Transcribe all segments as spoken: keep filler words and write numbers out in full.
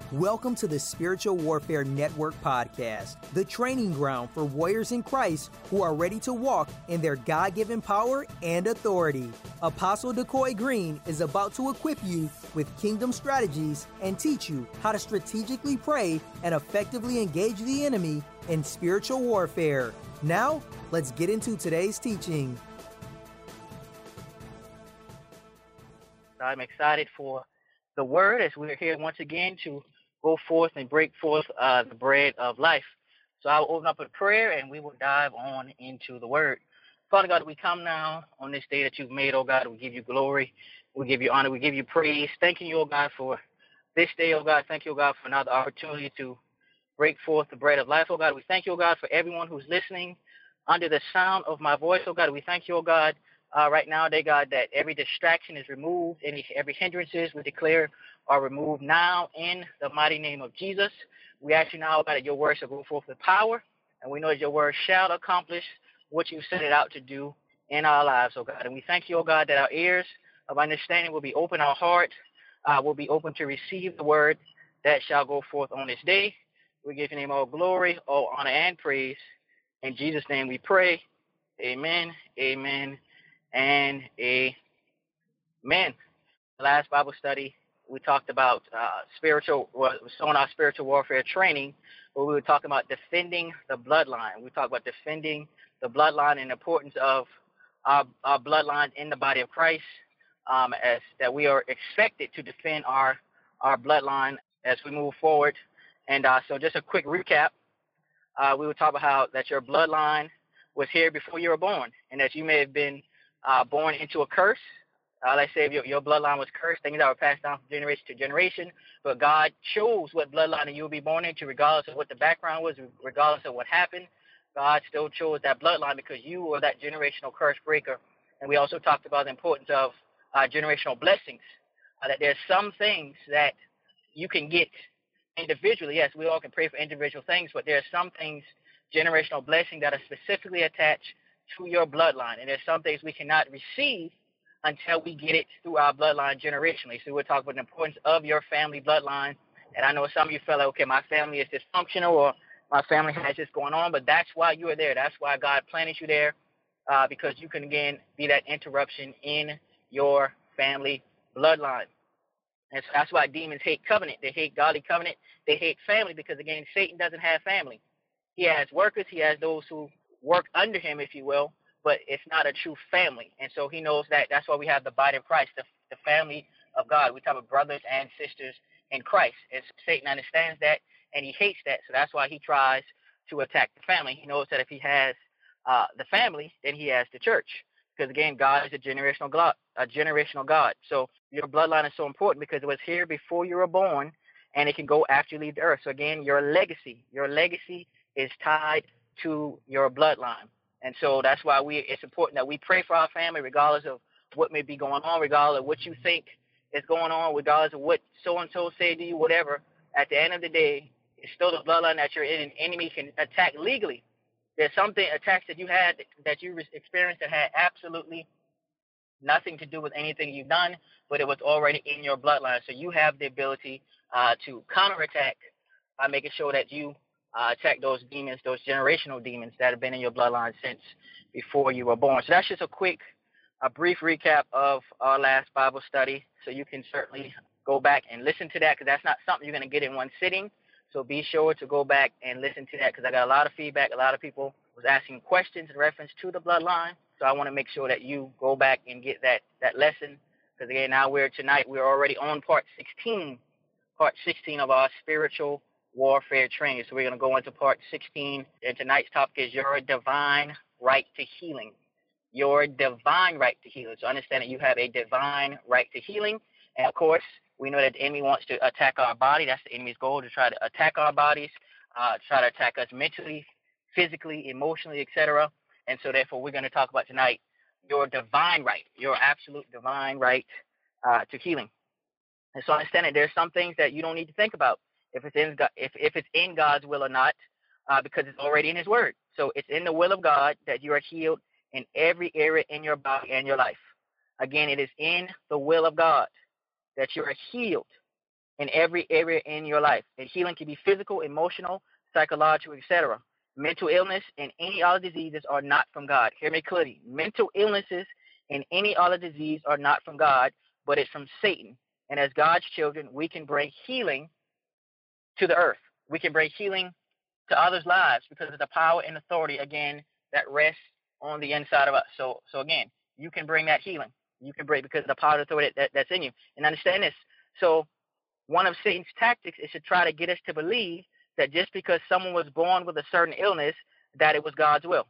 Welcome to the Spiritual Warfare Network podcast, the training ground for warriors in Christ who are ready to walk in their God-given power and authority. Apostle Decoy Green is about to equip you with kingdom strategies and teach you how to strategically pray and effectively engage the enemy in spiritual warfare. Now, let's get into today's teaching. I'm excited for the word as we're here once again to go forth and break forth uh, the bread of life. So I'll open up a prayer and we will dive on into the word. Father God, we come now on this day that you've made, oh God. We give you glory. We give you honor. We give you praise. Thanking you, oh God, for this day, oh God. Thank you, oh God, for another opportunity to break forth the bread of life, oh God. We thank you, oh God, for everyone who's listening under the sound of my voice, oh God. We thank you, oh God, uh, right now, dear God, that every distraction is removed, any every hindrances we declare are removed now in the mighty name of Jesus. We ask you now, oh God, that your word shall go forth with power, and we know that your word shall accomplish what you set it out to do in our lives, oh God. And we thank you, oh God, that our ears of understanding will be open, our heart uh, will be open to receive the word that shall go forth on this day. We give your name all glory, all honor, and praise. In Jesus' name we pray. Amen, amen, and amen. Last Bible study, we talked about uh, spiritual, well, on our spiritual warfare training, where we were talking about defending the bloodline. We talked about defending the bloodline and the importance of our, our bloodline in the body of Christ, um, as that we are expected to defend our, our bloodline as we move forward. And uh, so just a quick recap, uh, we were talking about how that your bloodline was here before you were born, and that you may have been uh, born into a curse. Uh, let's say if your, your bloodline was cursed, things that were passed down from generation to generation, but God chose what bloodline you will be born into, regardless of what the background was, regardless of what happened. God still chose that bloodline because you were that generational curse breaker. And we also talked about the importance of uh, generational blessings, uh, that there's some things that you can get individually. Yes, we all can pray for individual things, but there are some things, generational blessing, that are specifically attached to your bloodline. And there's some things we cannot receive until we get it through our bloodline generationally. So we're talking about the importance of your family bloodline. And I know some of you feel like, okay, my family is dysfunctional or my family has this going on, but that's why you are there. That's why God planted you there, uh, because you can, again, be that interruption in your family bloodline. And so that's why demons hate covenant. They hate godly covenant. They hate family because, again, Satan doesn't have family. He has workers. He has those who work under him, if you will, but it's not a true family. And so he knows that. That's why we have the body of Christ, the, the family of God. We talk about brothers and sisters in Christ. And Satan understands that, and he hates that. So that's why he tries to attack the family. He knows that if he has uh, the family, then he has the church. Because, again, God is a generational God, a generational God. So your bloodline is so important because it was here before you were born, and it can go after you leave the earth. So, again, your legacy, your legacy is tied to your bloodline. And so that's why we it's important that we pray for our family regardless of what may be going on, regardless of what you think is going on, regardless of what so-and-so say to you, whatever. At the end of the day, it's still the bloodline that you're in. An enemy can attack legally. There's something attacks that you had that you experienced that had absolutely nothing to do with anything you've done, but it was already in your bloodline. So you have the ability uh, to counterattack by making sure that you uh, attack those demons, those generational demons that have been in your bloodline since before you were born. So that's just a quick, a brief recap of our last Bible study. So you can certainly go back and listen to that because that's not something you're going to get in one sitting. So be sure to go back and listen to that because I got a lot of feedback. A lot of people was asking questions in reference to the bloodline. So I want to make sure that you go back and get that, that lesson because, again, now we're tonight, we're already on part sixteen, part sixteen of our spiritual warfare training. So we're going to go into part sixteen. And tonight's topic is your divine right to healing. Your divine right to healing. So understand that you have a divine right to healing. And, of course, we know that the enemy wants to attack our body. That's the enemy's goal, to try to attack our bodies, uh, try to attack us mentally, physically, emotionally, et cetera. And so, therefore, we're going to talk about tonight your divine right, your absolute divine right uh, to healing. And so understand that there's some things that you don't need to think about if it's in God, if, if it's in God's will or not, uh, because it's already in his word. So it's in the will of God that you are healed in every area in your body and your life. Again, it is in the will of God that you are healed in every area in your life. And healing can be physical, emotional, psychological, et cetera. Mental illness and any other diseases are not from God. Hear me clearly. Mental illnesses and any other disease are not from God, but it's from Satan. And as God's children, we can bring healing to the earth. We can bring healing to others' lives because of the power and authority, again, that rests on the inside of us. So, so again, you can bring that healing. You can bring because of the power and authority that, that's in you. And understand this. So one of Satan's tactics is to try to get us to believe that just because someone was born with a certain illness, that it was God's will.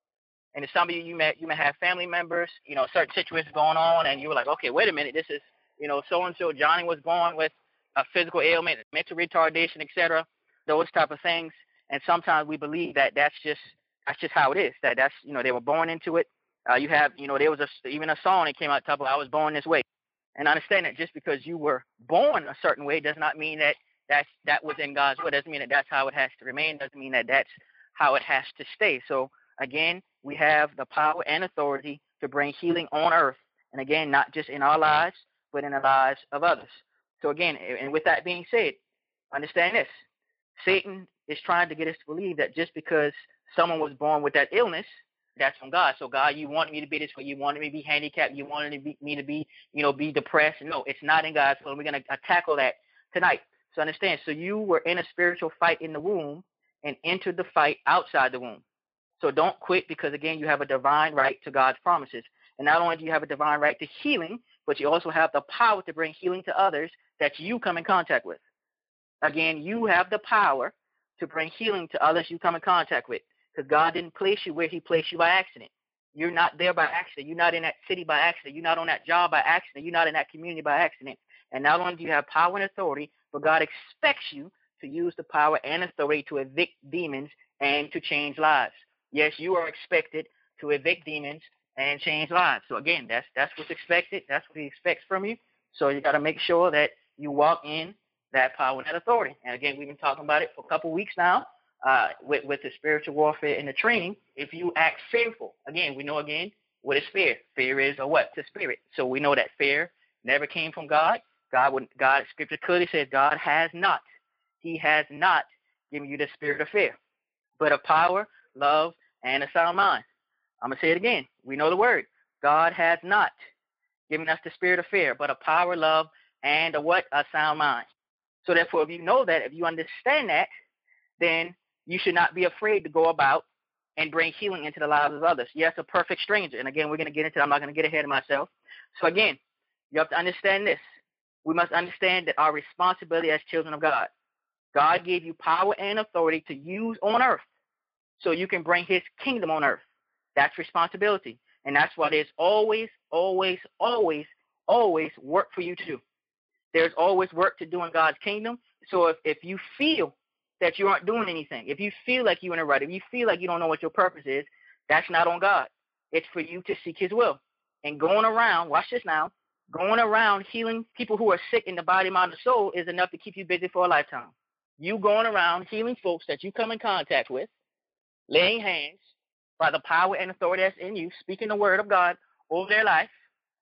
And if some of you, you may, you may have family members, you know, certain situations going on, and you were like, okay, wait a minute, this is, you know, so-and-so, Johnny was born with a physical ailment, mental retardation, et cetera, those type of things. And sometimes we believe that that's just, that's just how it is, that that's, you know, they were born into it. Uh, you have, you know, there was a, even a song that came out, talking about I was born this way. And understand that just because you were born a certain way does not mean that that's, that was in God's will. Doesn't mean that that's how it has to remain. Doesn't mean that that's how it has to stay. So, again, we have the power and authority to bring healing on earth. And, again, not just in our lives, but in the lives of others. So, again, and with that being said, understand this. Satan is trying to get us to believe that just because someone was born with that illness, that's from God. So, God, you wanted me to be this way. You wanted me to be handicapped. You wanted me to be, me to be you know, be depressed. No, it's not in God's will. We're going to tackle that tonight. So understand, so you were in a spiritual fight in the womb and entered the fight outside the womb. So don't quit because, again, you have a divine right to God's promises. And not only do you have a divine right to healing, but you also have the power to bring healing to others that you come in contact with. Again, you have the power to bring healing to others you come in contact with because God didn't place you where he placed you by accident. You're not there by accident. You're not in that city by accident. You're not on that job by accident. You're not in that community by accident. And not only do you have power and authority, but God expects you to use the power and authority to evict demons and to change lives. Yes, you are expected to evict demons and change lives. So again, that's that's what's expected. That's what he expects from you. So you got to make sure that you walk in that power and that authority. And again, we've been talking about it for a couple of weeks now uh, with, with the spiritual warfare and the training. If you act fearful, again, we know again, what is fear? Fear is a what? To spirit. So we know that fear never came from God. God, would, God, Scripture clearly says God has not. He has not given you the spirit of fear, but of power, love, and a sound mind. I'm going to say it again. We know the word. God has not given us the spirit of fear, but of power, love, and a what? A sound mind. So therefore, if you know that, if you understand that, then you should not be afraid to go about and bring healing into the lives of others. Yes, a perfect stranger. And again, we're going to get into it. I'm not going to get ahead of myself. So again, you have to understand this. We must understand that our responsibility as children of God, God gave you power and authority to use on earth so you can bring his kingdom on earth. That's responsibility. And that's why there's always, always, always, always work for you to do. There's always work to do in God's kingdom. So if, if you feel that you aren't doing anything, if you feel like you're in a rut, if you feel like you don't know what your purpose is, that's not on God. It's for you to seek his will. And going around, watch this now, going around healing people who are sick in the body, mind, and soul is enough to keep you busy for a lifetime. You going around healing folks that you come in contact with, laying hands by the power and authority that's in you, speaking the word of God over their life,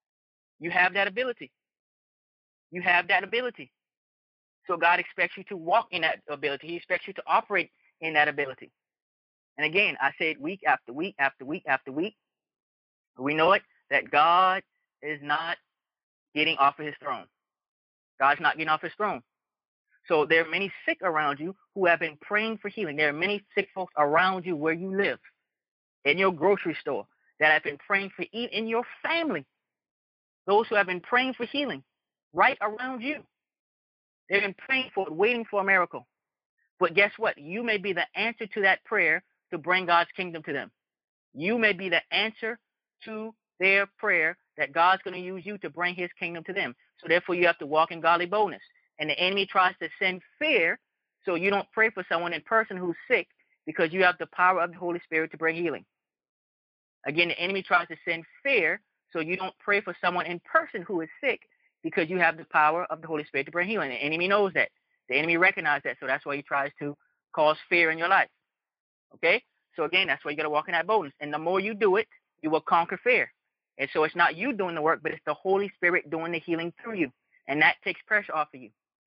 you have that ability. You have that ability. So God expects you to walk in that ability. He expects you to operate in that ability. And again, I said week after week after week after week, we know it, that God is not getting off of his throne. God's not getting off his throne. So there are many sick around you who have been praying for healing. There are many sick folks around you where you live, in your grocery store, that have been praying for healing, in your family. Those who have been praying for healing right around you. They've been praying for it, waiting for a miracle. But guess what? You may be the answer to that prayer to bring God's kingdom to them. You may be the answer to their prayer that God's going to use you to bring his kingdom to them. So therefore, you have to walk in godly boldness. And the enemy tries to send fear so you don't pray for someone in person who's sick because you have the power of the Holy Spirit to bring healing. Again, the enemy tries to send fear so you don't pray for someone in person who is sick because you have the power of the Holy Spirit to bring healing. The enemy knows that. The enemy recognizes that, so that's why he tries to cause fear in your life. Okay? So again, that's why you got to walk in that boldness. And the more you do it, you will conquer fear. And so it's not you doing the work, but it's the Holy Spirit doing the healing through you. And that takes pressure off of you.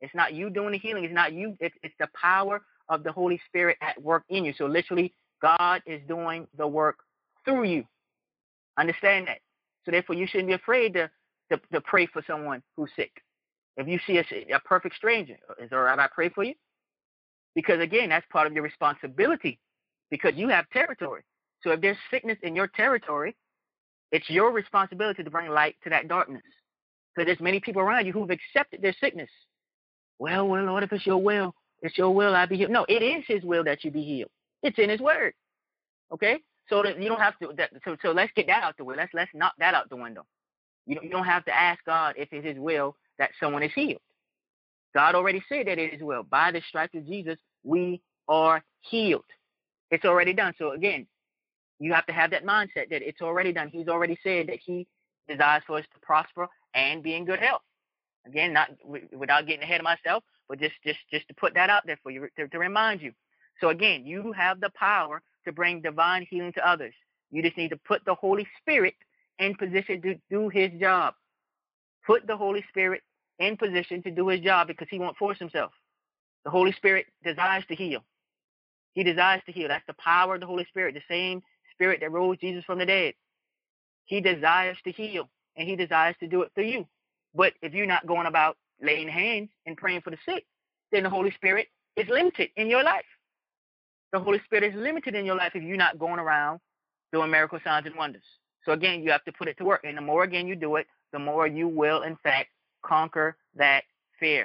It's not you doing the healing. It's not you. It's, it's the power of the Holy Spirit at work in you. So literally, God is doing the work through you. Understand that. So therefore, you shouldn't be afraid to, to, to pray for someone who's sick. If you see a, a perfect stranger, is it all right if I pray for you? Because again, that's part of your responsibility, because you have territory. So if there's sickness in your territory, it's your responsibility to bring light to that darkness. So there's many people around you who've accepted their sickness. Well, well, Lord, if it's your will, it's your will I be healed. No, it is his will that you be healed. It's in his word. Okay? So that you don't have to, that, so, so let's get that out the way. Let's, let's knock that out the window. You don't, you don't have to ask God if it's his will that someone is healed. God already said that it is will. By the stripes of Jesus, we are healed. It's already done. So again, you have to have that mindset that it's already done. He's already said that he desires for us to prosper and be in good health. Again, not without getting ahead of myself, but just, just, just to put that out there for you, to, to remind you. So again, you have the power to bring divine healing to others. You just need to put the Holy Spirit in position to do his job. Put the Holy Spirit in position to do his job, because he won't force himself. The Holy Spirit desires to heal. He desires to heal. That's the power of the Holy Spirit, the same Spirit that rose Jesus from the dead. He desires to heal, and he desires to do it through you. But if you're not going about laying hands and praying for the sick, then the Holy Spirit is limited in your life. The Holy Spirit is limited in your life if you're not going around doing miracle signs and wonders. So again, you have to put it to work. And the more again you do it, the more you will, in fact, conquer that fear.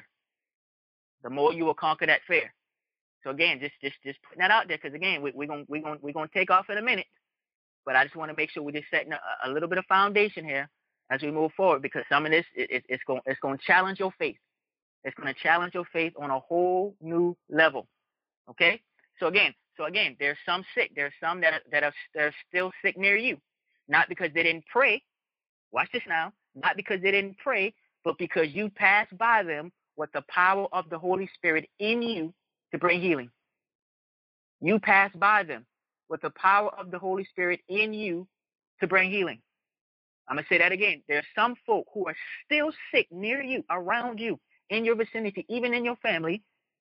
The more you will conquer that fear. So again, just just just putting that out there, because again, we, we're gonna we're gonna we're gonna take off in a minute. But I just want to make sure we're just setting a, a little bit of foundation here as we move forward, because some of this it, it, it's going it's going to challenge your faith. It's going to challenge your faith on a whole new level. Okay. So again, so again, there's some sick. There's some that are, that are that are still sick near you, not because they didn't pray. Watch this now. Not because they didn't pray, but because you passed by them with the power of the Holy Spirit in you to bring healing. You passed by them with the power of the Holy Spirit in you to bring healing. I'm going to say that again. There's some folk who are still sick near you, around you, in your vicinity, even in your family,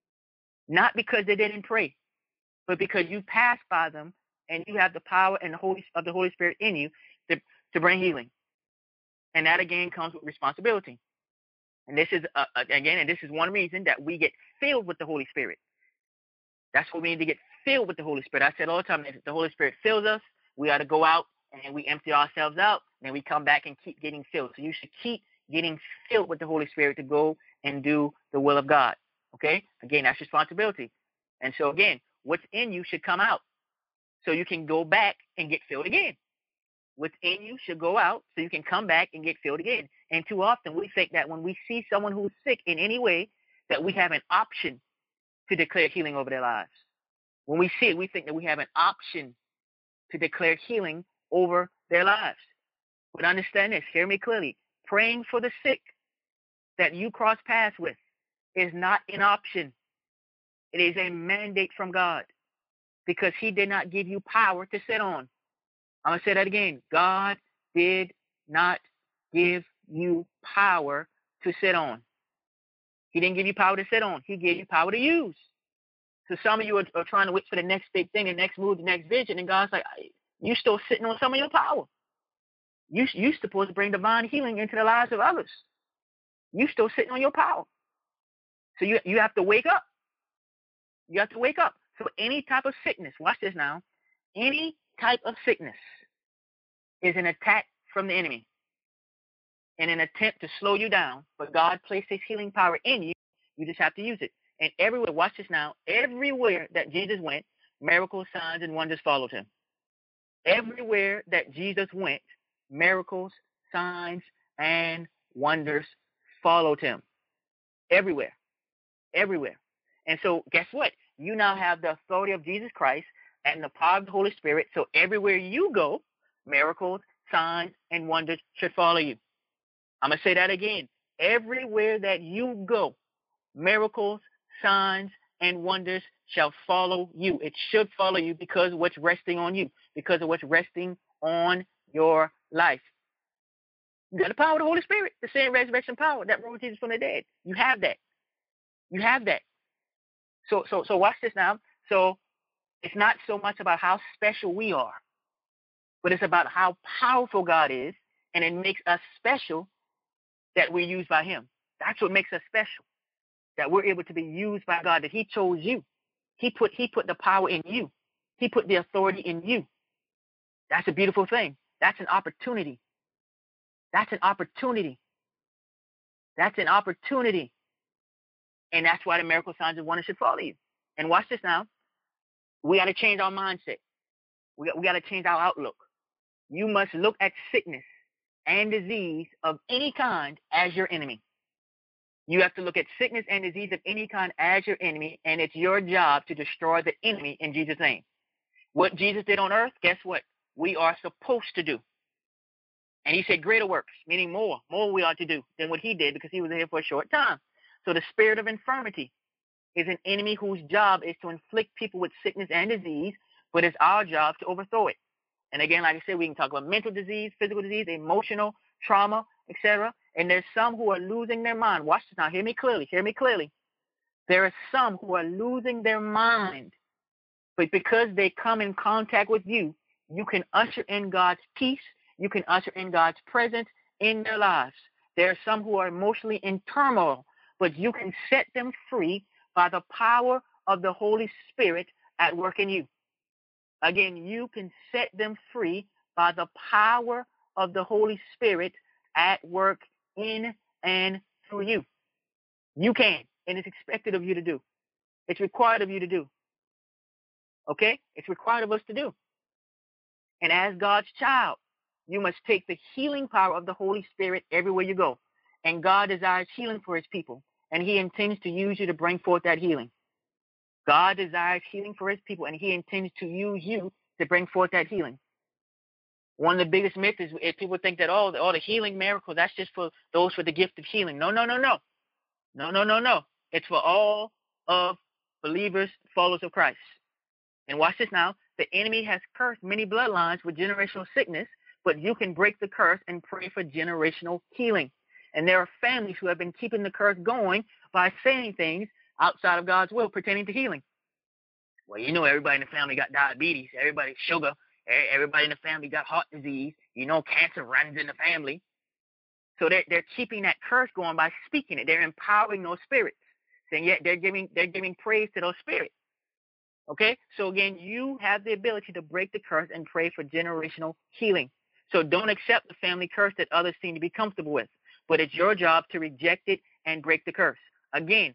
not because they didn't pray, but because you passed by them and you have the power and the Holy of the Holy Spirit in you to, to bring healing. And that again comes with responsibility. And this is uh, again, and this is one reason that we get filled with the Holy Spirit. That's what we need to get filled with the Holy Spirit. I said all the time, if the Holy Spirit fills us, we ought to go out and we empty ourselves out, and then we come back and keep getting filled. So you should keep getting filled with the Holy Spirit to go and do the will of God. Okay? Again, that's responsibility. And so again, what's in you should come out so you can go back and get filled again. What's in you should go out so you can come back and get filled again. And too often we think that when we see someone who's sick in any way, that we have an option to declare healing over their lives. When we see it, we think that we have an option to declare healing over their lives. But understand this, hear me clearly. Praying for the sick that you cross paths with is not an option. It is a mandate from God, because he did not give you power to sit on. I'm going to say that again. God did not give you power to sit on. He didn't give you power to sit on. He gave you power to use. So some of you are, are trying to wait for the next big thing, the next move, the next vision, and God's like, you're still sitting on some of your power. You, you're supposed to bring divine healing into the lives of others. You're still sitting on your power. So you, you have to wake up. You have to wake up. So any type of sickness, watch this now, any type of sickness is an attack from the enemy in an attempt to slow you down. But God placed his healing power in you. You just have to use it. And everywhere, watch this now, everywhere that Jesus went, miracles, signs, and wonders followed him. Everywhere that Jesus went, miracles, signs, and wonders followed him. Everywhere. Everywhere. And so guess what? You now have the authority of Jesus Christ and the power of the Holy Spirit. So everywhere you go, miracles, signs, and wonders should follow you. I'm going to say that again. Everywhere that you go, miracles, signs, and wonders shall follow you. It should follow you because of what's resting on you, because of what's resting on your life. You got the power of the Holy Spirit, the same resurrection power that rose Jesus from the dead. You have that. You have that. So, so, so watch this now. So it's not so much about how special we are, but it's about how powerful God is, and it makes us special that we're used by him. That's what makes us special, that we're able to be used by God, that he chose you. He put, he put the power in you. He put the authority in you. That's a beautiful thing. That's an opportunity. That's an opportunity. That's an opportunity. And that's why the miracle signs and wonders should follow you. And watch this now. We got to change our mindset. We got, we got to change our outlook. You must look at sickness and disease of any kind as your enemy. You have to look at sickness and disease of any kind as your enemy, and it's your job to destroy the enemy in Jesus' name. What Jesus did on earth, guess what? We are supposed to do. And he said greater works, meaning more, more we ought to do than what he did, because he was here for a short time. So the spirit of infirmity is an enemy whose job is to inflict people with sickness and disease, but it's our job to overthrow it. And again, like I said, we can talk about mental disease, physical disease, emotional trauma, et cetera. And there's some who are losing their mind. Watch this now. Hear me clearly. Hear me clearly. There are some who are losing their mind, but because they come in contact with you, you can usher in God's peace. You can usher in God's presence in their lives. There are some who are emotionally in turmoil, but you can set them free by the power of the Holy Spirit at work in you. Again, you can set them free by the power of the Holy Spirit at work in and through you. You can, and it's expected of you to do. It's required of you to do. Okay? It's required of us to do. And as God's child, you must take the healing power of the Holy Spirit everywhere you go. And God desires healing for his people, and he intends to use you to bring forth that healing. God desires healing for his people, and he intends to use you to bring forth that healing. One of the biggest myths is if people think that, oh, all the healing miracles, that's just for those with the gift of healing. No, no, no, no. No, no, no, no. It's for all of believers, followers of Christ. And watch this now. The enemy has cursed many bloodlines with generational sickness, but you can break the curse and pray for generational healing. And there are families who have been keeping the curse going by saying things outside of God's will pertaining to healing. Well, you know, everybody in the family got diabetes, everybody sugar, everybody in the family got heart disease. You know, cancer runs in the family. So they're, they're keeping that curse going by speaking it. They're empowering those spirits. And yet they're giving, they're giving praise to those spirits. Okay? So again, you have the ability to break the curse and pray for generational healing. So don't accept the family curse that others seem to be comfortable with. But it's your job to reject it and break the curse. Again,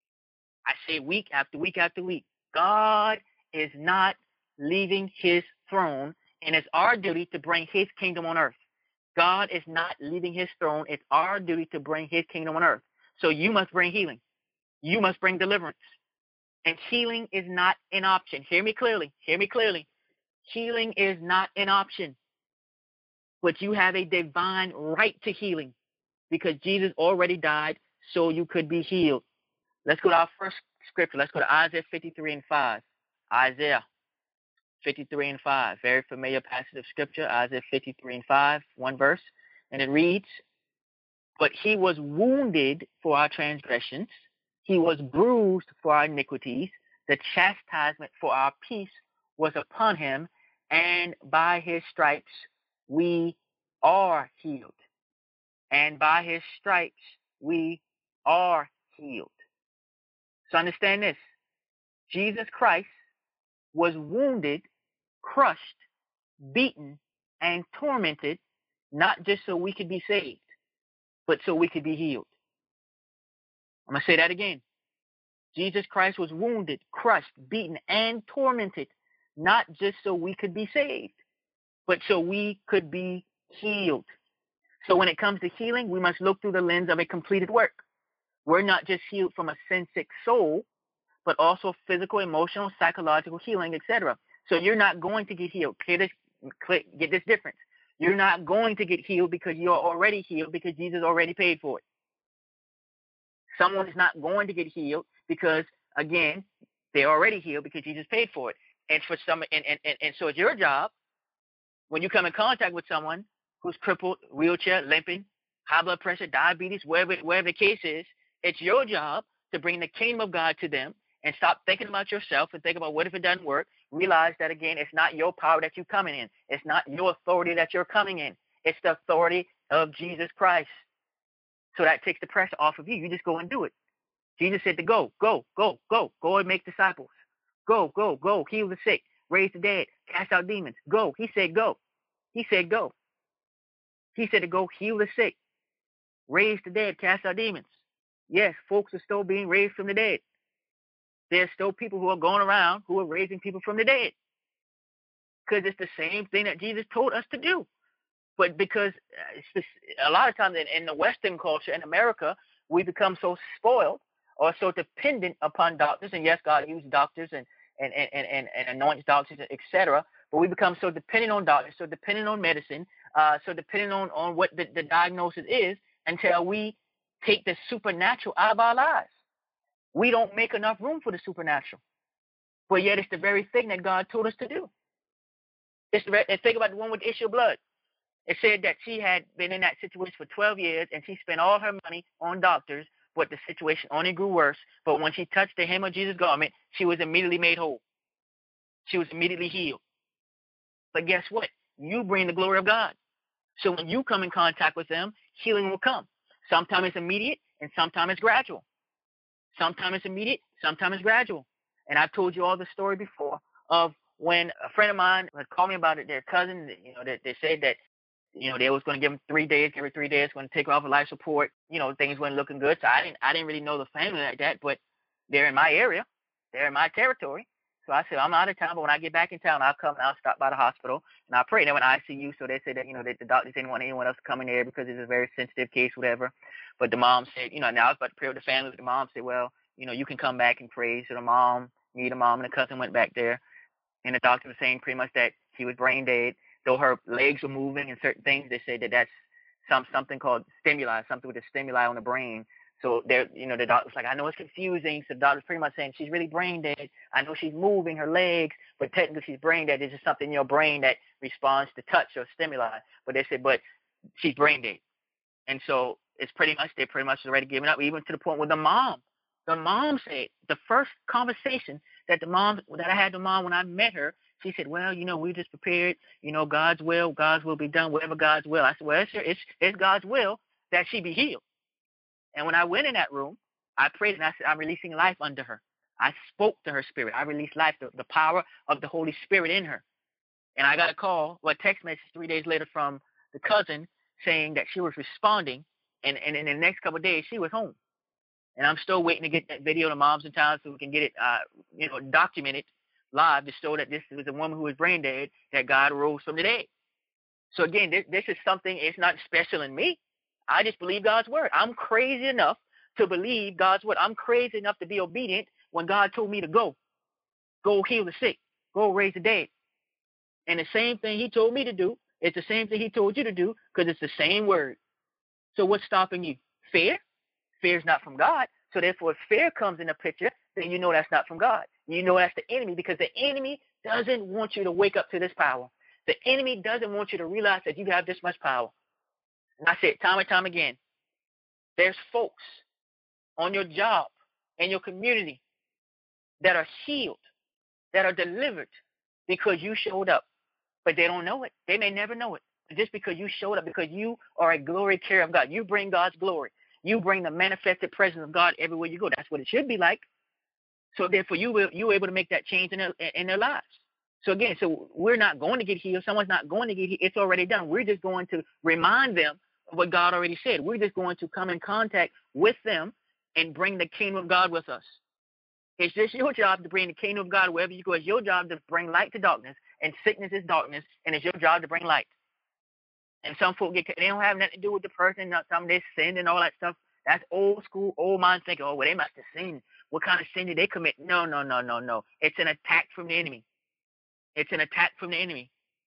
I say week after week after week, God is not leaving his throne, and it's our duty to bring his kingdom on earth. God is not leaving his throne. It's our duty to bring his kingdom on earth. So you must bring healing. You must bring deliverance. And healing is not an option. Hear me clearly. Hear me clearly. Healing is not an option. But you have a divine right to healing because Jesus already died so you could be healed. Let's go to our first scripture. Let's go to Isaiah fifty-three and five. Isaiah fifty-three and five. Very familiar passage of scripture. Isaiah fifty-three and five. One verse. And it reads, "But he was wounded for our transgressions. He was bruised for our iniquities. The chastisement for our peace was upon him, and by his stripes we are healed." And by his stripes we are healed. So understand this. Jesus Christ was wounded, crushed, beaten, and tormented, not just so we could be saved, but so we could be healed. I'm going to say that again. Jesus Christ was wounded, crushed, beaten, and tormented, not just so we could be saved, but so we could be healed. So when it comes to healing, we must look through the lens of a completed work. We're not just healed from a sin-sick soul, but also physical, emotional, psychological healing, et cetera. So you're not going to get healed. Clear this, clear, get this difference. You're not going to get healed because you're already healed because Jesus already paid for it. Someone is not going to get healed because, again, they're already healed because Jesus paid for it. And for some, and, and, and, and so it's your job when you come in contact with someone who's crippled, wheelchair, limping, high blood pressure, diabetes, wherever, wherever the case is, it's your job to bring the kingdom of God to them, and stop thinking about yourself and think about what if it doesn't work. Realize that, again, it's not your power that you're coming in. It's not your authority that you're coming in. It's the authority of Jesus Christ. So that takes the pressure off of you. You just go and do it. Jesus said to go, go, go, go, go and make disciples. Go, go, go, heal the sick, raise the dead, cast out demons. Go. He said go. He said go. He said to go heal the sick, raise the dead, cast out demons. Yes, folks are still being raised from the dead. There's still people who are going around who are raising people from the dead. Because it's the same thing that Jesus told us to do. But because it's just, a lot of times in, in the Western culture, in America, we become so spoiled or so dependent upon doctors. And yes, God used doctors and, and, and, and, and anoints doctors, et cetera. But we become so dependent on doctors, so dependent on medicine, uh, so dependent on, on what the, the diagnosis is, until we take the supernatural out of our lives. We don't make enough room for the supernatural. But yet it's the very thing that God told us to do. It's the, and think about the one with the issue of blood. It said that she had been in that situation for twelve years, and she spent all her money on doctors, but the situation only grew worse. But when she touched the hem of Jesus' garment, she was immediately made whole. She was immediately healed. But guess what? You bring the glory of God. So when you come in contact with them, healing will come. Sometimes it's immediate, and sometimes it's gradual. Sometimes it's immediate, sometimes it's gradual. And I've told you all the story before of when a friend of mine had called me about it, their cousin, you know, they, they said that, you know, they was going to give him three days, give her three days, going to take her off of life support. You know, things weren't looking good. So I didn't, I didn't really know the family like that, but they're in my area. They're in my territory. So I said, I'm out of town, but when I get back in town, I'll come and I'll stop by the hospital and I'll pray. They went to I C U, so they said that, you know, that the doctors didn't want anyone else to come in there because it's a very sensitive case, whatever. But the mom said, you know, now I was about to pray with the family, but the mom said, well, you know, you can come back and pray. So the mom, me, the mom, and the cousin went back there. And the doctor was saying pretty much that she was brain dead. Though her legs were moving and certain things, they said that that's some something called stimuli, something with a stimuli on the brain. So there, you know, the doctor's like, I know it's confusing. So the doctor's pretty much saying she's really brain dead. I know she's moving her legs, but technically she's brain dead. There's just something in your brain that responds to touch or stimuli. But they said, but she's brain dead. And so it's pretty much, they're pretty much already giving up, even to the point where the mom, the mom said, the first conversation that the mom, that I had with mom when I met her, she said, well, you know, we just prepared, you know, God's will, God's will be done, whatever God's will. I said, well, it's, it's, it's God's will that she be healed. And when I went in that room, I prayed and I said, I'm releasing life under her. I spoke to her spirit. I released life, the, the power of the Holy Spirit in her. And I got a call, well, a text message three days later from the cousin saying that she was responding. And, and in the next couple of days, she was home. And I'm still waiting to get that video to Moms in Town so we can get it, uh, you know, documented live to show that this was a woman who was brain dead, that God rose from the dead. So again, this, this is something, it's not special in me. I just believe God's word. I'm crazy enough to believe God's word. I'm crazy enough to be obedient when God told me to go. Go heal the sick. Go raise the dead. And the same thing he told me to do, it's the same thing he told you to do, because it's the same word. So what's stopping you? Fear? Fear is not from God. So therefore, if fear comes in the picture, then you know that's not from God. You know that's the enemy, because the enemy doesn't want you to wake up to this power. The enemy doesn't want you to realize that you have this much power. And I said time and time again, there's folks on your job, in your community, that are healed, that are delivered because you showed up. But they don't know it. They may never know it. Just because you showed up, because you are a glory carrier of God. You bring God's glory. You bring the manifested presence of God everywhere you go. That's what it should be like. So therefore, you will you were able to make that change in their, in their lives. So again, so we're not going to get healed. Someone's not going to get healed. It's already done. We're just going to remind them of what God already said. We're just going to come in contact with them and bring the kingdom of God with us. It's just your job to bring the kingdom of God wherever you go. It's your job to bring light to darkness, and sickness is darkness, and it's your job to bring light. And some folk get, they don't have nothing to do with the person, not some they sin and all that stuff. That's old school, old mind thinking, oh, well, they must have sinned. What kind of sin did they commit? No, no, no, no, no. It's an attack from the enemy. It's an attack from the enemy.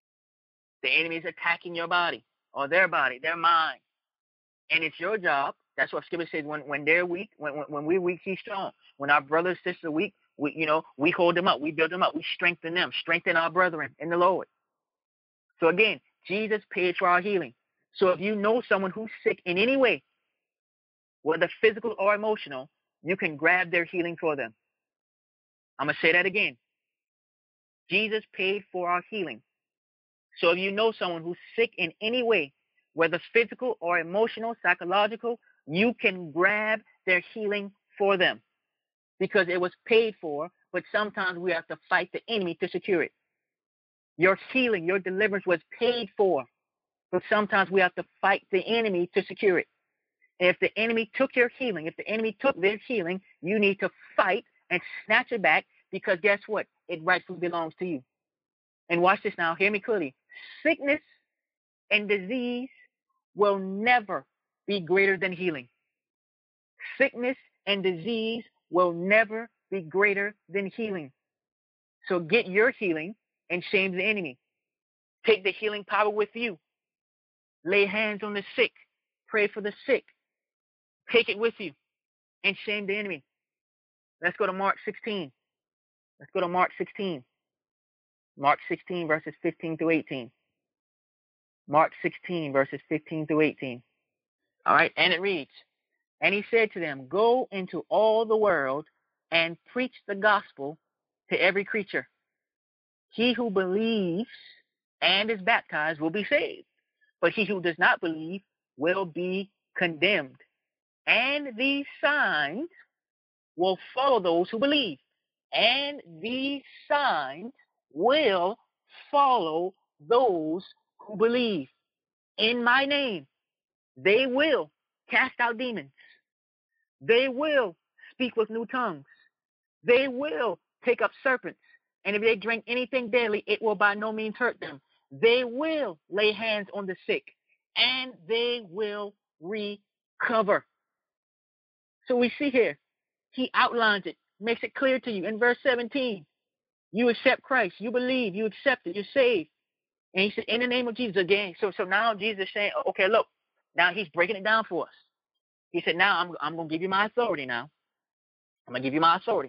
The enemy is attacking your body or their body, their mind. And it's your job. That's what Scripture says, when, when they're weak, when, when, when we're weak, he's strong. When our brothers and sisters are weak, we, you know, we hold them up. We build them up. We strengthen them, strengthen our brethren in the Lord. So again, Jesus paid for our healing. So if you know someone who's sick in any way, whether physical or emotional, you can grab their healing for them. I'm going to say that again. Jesus paid for our healing. So if you know someone who's sick in any way, whether physical or emotional, psychological, you can grab their healing for them because it was paid for, but sometimes we have to fight the enemy to secure it. Your healing, your deliverance was paid for, but sometimes we have to fight the enemy to secure it. And if the enemy took your healing, if the enemy took their healing, you need to fight and snatch it back because guess what? It rightfully belongs to you. And watch this now. Hear me clearly. Sickness and disease will never be greater than healing. Sickness and disease will never be greater than healing. So get your healing and shame the enemy. Take the healing power with you. Lay hands on the sick. Pray for the sick. Take it with you and shame the enemy. Let's go to Mark sixteen. Let's go to Mark sixteen. Mark sixteen, verses fifteen through eighteen. Mark sixteen, verses fifteen through eighteen. All right, and it reads, and he said to them, go into all the world and preach the gospel to every creature. He who believes and is baptized will be saved, but he who does not believe will be condemned. And these signs will follow those who believe. And these signs will follow those who believe. In my name, they will cast out demons. They will speak with new tongues. They will take up serpents. And if they drink anything deadly, it will by no means hurt them. They will lay hands on the sick, and they will recover. So we see here, he outlines it, makes it clear to you in verse seventeen. You accept Christ, you believe, you accept it, you're saved. And he said, in the name of Jesus again. So so now Jesus is saying, okay, look, now he's breaking it down for us. He said, now I'm, I'm going to give you my authority now. I'm going to give you my authority.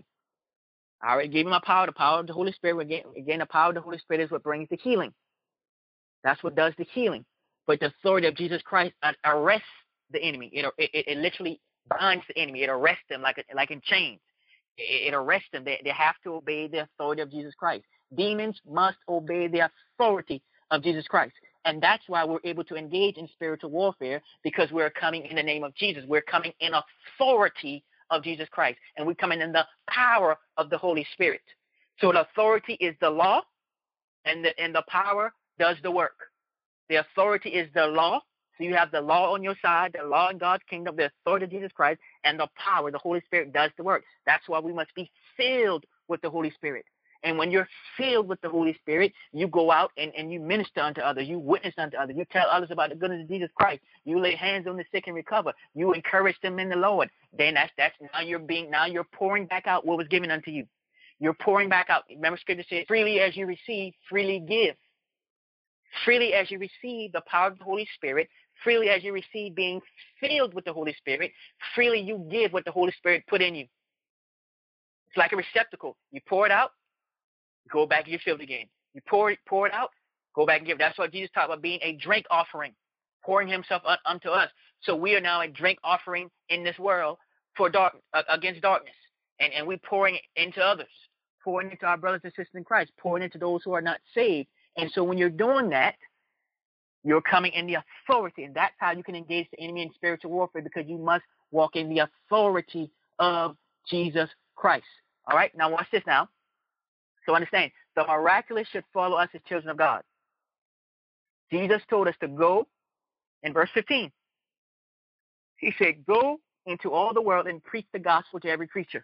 I already gave you my power, the power of the Holy Spirit. Again, again, the power of the Holy Spirit is what brings the healing. That's what does the healing. But the authority of Jesus Christ arrests the enemy. It, it, it literally binds the enemy. It arrests them like, a, like in chains. It, it arrests them. They, they have to obey the authority of Jesus Christ. Demons must obey the authority of Jesus Christ. And that's why we're able to engage in spiritual warfare, because we're coming in the name of Jesus. We're coming in authority of Jesus Christ. And we're coming in the power of the Holy Spirit. So the authority is the law, and the, and the power does the work. The authority is the law. So you have the law on your side, the law in God's kingdom, the authority of Jesus Christ, and the power, the Holy Spirit does the work. That's why we must be filled with the Holy Spirit. And when you're filled with the Holy Spirit, you go out and, and you minister unto others. You witness unto others. You tell others about the goodness of Jesus Christ. You lay hands on the sick and recover. You encourage them in the Lord. Then that's that's now you're being now you're pouring back out what was given unto you. You're pouring back out. Remember, Scripture says, freely as you receive, freely give. Freely as you receive the power of the Holy Spirit, freely as you receive being filled with the Holy Spirit, freely you give what the Holy Spirit put in you. It's like a receptacle. You pour it out, go back and get filled again. You pour it, pour it out, go back and give. That's what Jesus talked about, being a drink offering, pouring himself un- unto us. So we are now a drink offering in this world for dark uh, against darkness. And, and we're pouring into others, pouring into our brothers and sisters in Christ, pouring into those who are not saved. And so when you're doing that, you're coming in the authority. And that's how you can engage the enemy in spiritual warfare, because you must walk in the authority of Jesus Christ. All right, now watch this now. So understand, the miraculous should follow us as children of God. Jesus told us to go in verse fifteen. He said, go into all the world and preach the gospel to every creature.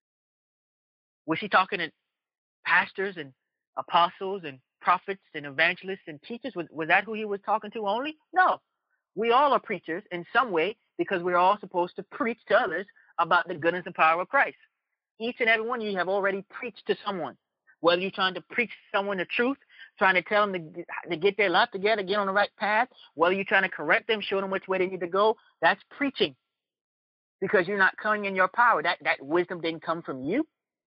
Was he talking to pastors and apostles and prophets and evangelists and teachers? Was, was that who he was talking to only? No. We all are preachers in some way, because we're all supposed to preach to others about the goodness and power of Christ. Each and every one of you have already preached to someone. Whether you're trying to preach someone the truth, trying to tell them to, to get their life together, get on the right path, whether you're trying to correct them, show them which way they need to go, that's preaching, because you're not coming in your power. That, that wisdom didn't come from you.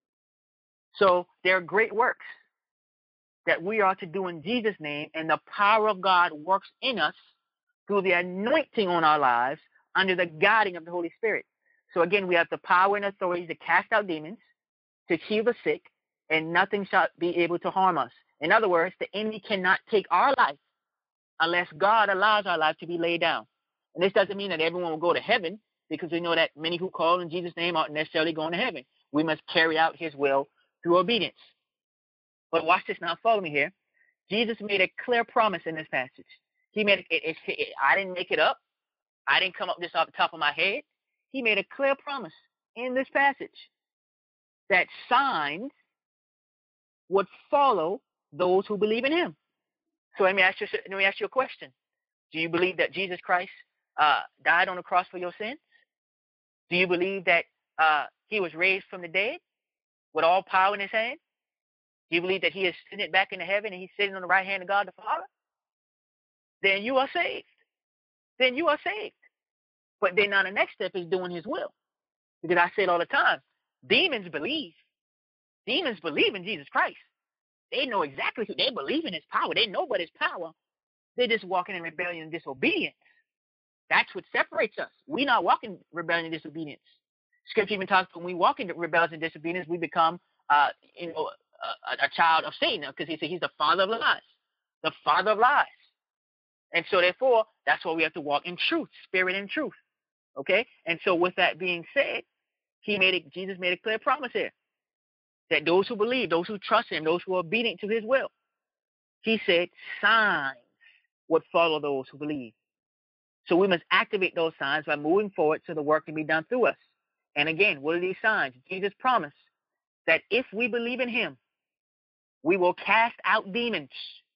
So there are great works that we are to do in Jesus' name, and the power of God works in us through the anointing on our lives under the guiding of the Holy Spirit. So again, we have the power and authority to cast out demons, to heal the sick, and nothing shall be able to harm us. In other words, the enemy cannot take our life unless God allows our life to be laid down. And this doesn't mean that everyone will go to heaven, because we know that many who call in Jesus' name aren't necessarily going to heaven. We must carry out his will through obedience. But watch this now. Follow me here. Jesus made a clear promise in this passage. He made it, it, it, I didn't make it up. I didn't come up with this off the top of my head. He made a clear promise in this passage that signs would follow those who believe in him. So let me ask you, let me ask you a question. Do you believe that Jesus Christ uh, died on the cross for your sins? Do you believe that uh, he was raised from the dead with all power in his hand? Do you believe that he is sitting back in heaven and he's sitting on the right hand of God the Father? Then you are saved. Then you are saved. But then now the next step is doing his will. Because I say it all the time, demons believe. Demons believe in Jesus Christ. They know exactly who, they believe in his power. They know about his power. They're just walking in rebellion and disobedience. That's what separates us. We not walking in rebellion and disobedience. Scripture even talks when we walk in rebellion and disobedience, we become uh, you know, a, a child of Satan, because he said he's the father of lies. The father of lies. And so therefore, that's why we have to walk in truth, spirit and truth. Okay? And so with that being said, he made it, Jesus made a clear promise here that those who believe, those who trust him, those who are obedient to his will, he said signs would follow those who believe. So we must activate those signs by moving forward so the work can be done through us. And again, what are these signs? Jesus promised that if we believe in him, we will cast out demons,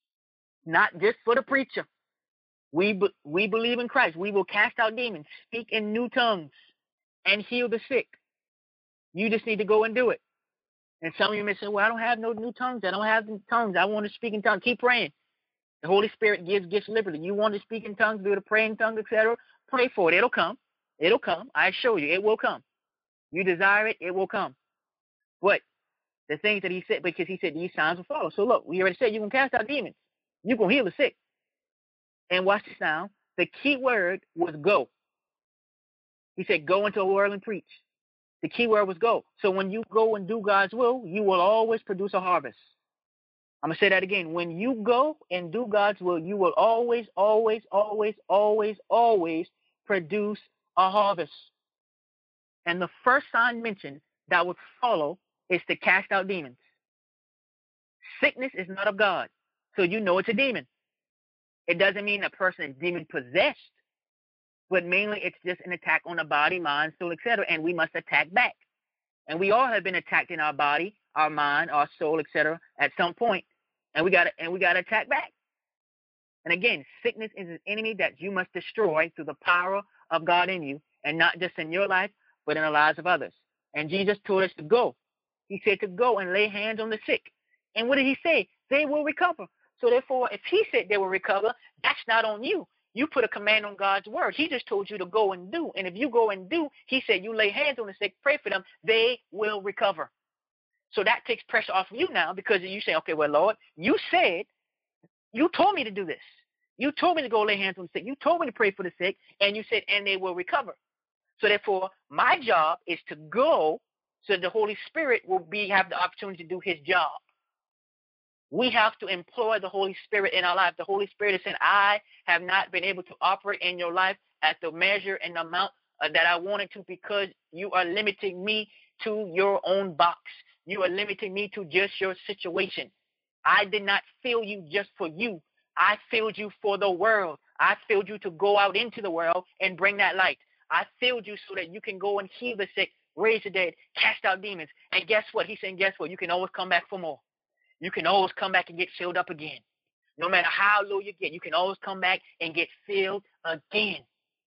not just for the preacher. We, be, we believe in Christ. We will cast out demons, speak in new tongues, and heal the sick. You just need to go and do it. And some of you may say, well, I don't have no new tongues. I don't have new tongues. I want to speak in tongues. Keep praying. The Holy Spirit gives gifts liberally. You want to speak in tongues, be able to pray in tongues, et cetera. Pray for it. It'll come. It'll come. I assure you, it will come. You desire it, it will come. But the things that he said, because he said these signs will follow. So look, we already said you can cast out demons. You can heal the sick. And watch this now. The key word was go. He said, go into the world and preach. The key word was go. So when you go and do God's will, you will always produce a harvest. I'm going to say that again. When you go and do God's will, you will always, always, always, always, always produce a harvest. And the first sign mentioned that would follow is to cast out demons. Sickness is not of God, so you know it's a demon. It doesn't mean a person is demon possessed, but mainly it's just an attack on the body, mind, soul, et cetera, and we must attack back. And we all have been attacked in our body, our mind, our soul, et cetera, at some point, and we got to and we got to attack back. And again, sickness is an enemy that you must destroy through the power of God in you, and not just in your life, but in the lives of others. And Jesus told us to go. He said to go and lay hands on the sick. And what did he say? They will recover. So therefore, if he said they will recover, that's not on you. You put a command on God's word. He just told you to go and do. And if you go and do, he said you lay hands on the sick, pray for them, they will recover. So that takes pressure off of you now, because you say, okay, well, Lord, you said, you told me to do this. You told me to go lay hands on the sick. You told me to pray for the sick, and you said, and they will recover. So therefore, my job is to go so the Holy Spirit will be have the opportunity to do his job. We have to employ the Holy Spirit in our life. The Holy Spirit is saying, I have not been able to operate in your life at the measure and the amount uh, that I wanted to, because you are limiting me to your own box. You are limiting me to just your situation. I did not fill you just for you. I filled you for the world. I filled you to go out into the world and bring that light. I filled you so that you can go and heal the sick, raise the dead, cast out demons. And guess what? He's saying, guess what? You can always come back for more. You can always come back and get filled up again. No matter how low you get, you can always come back and get filled again.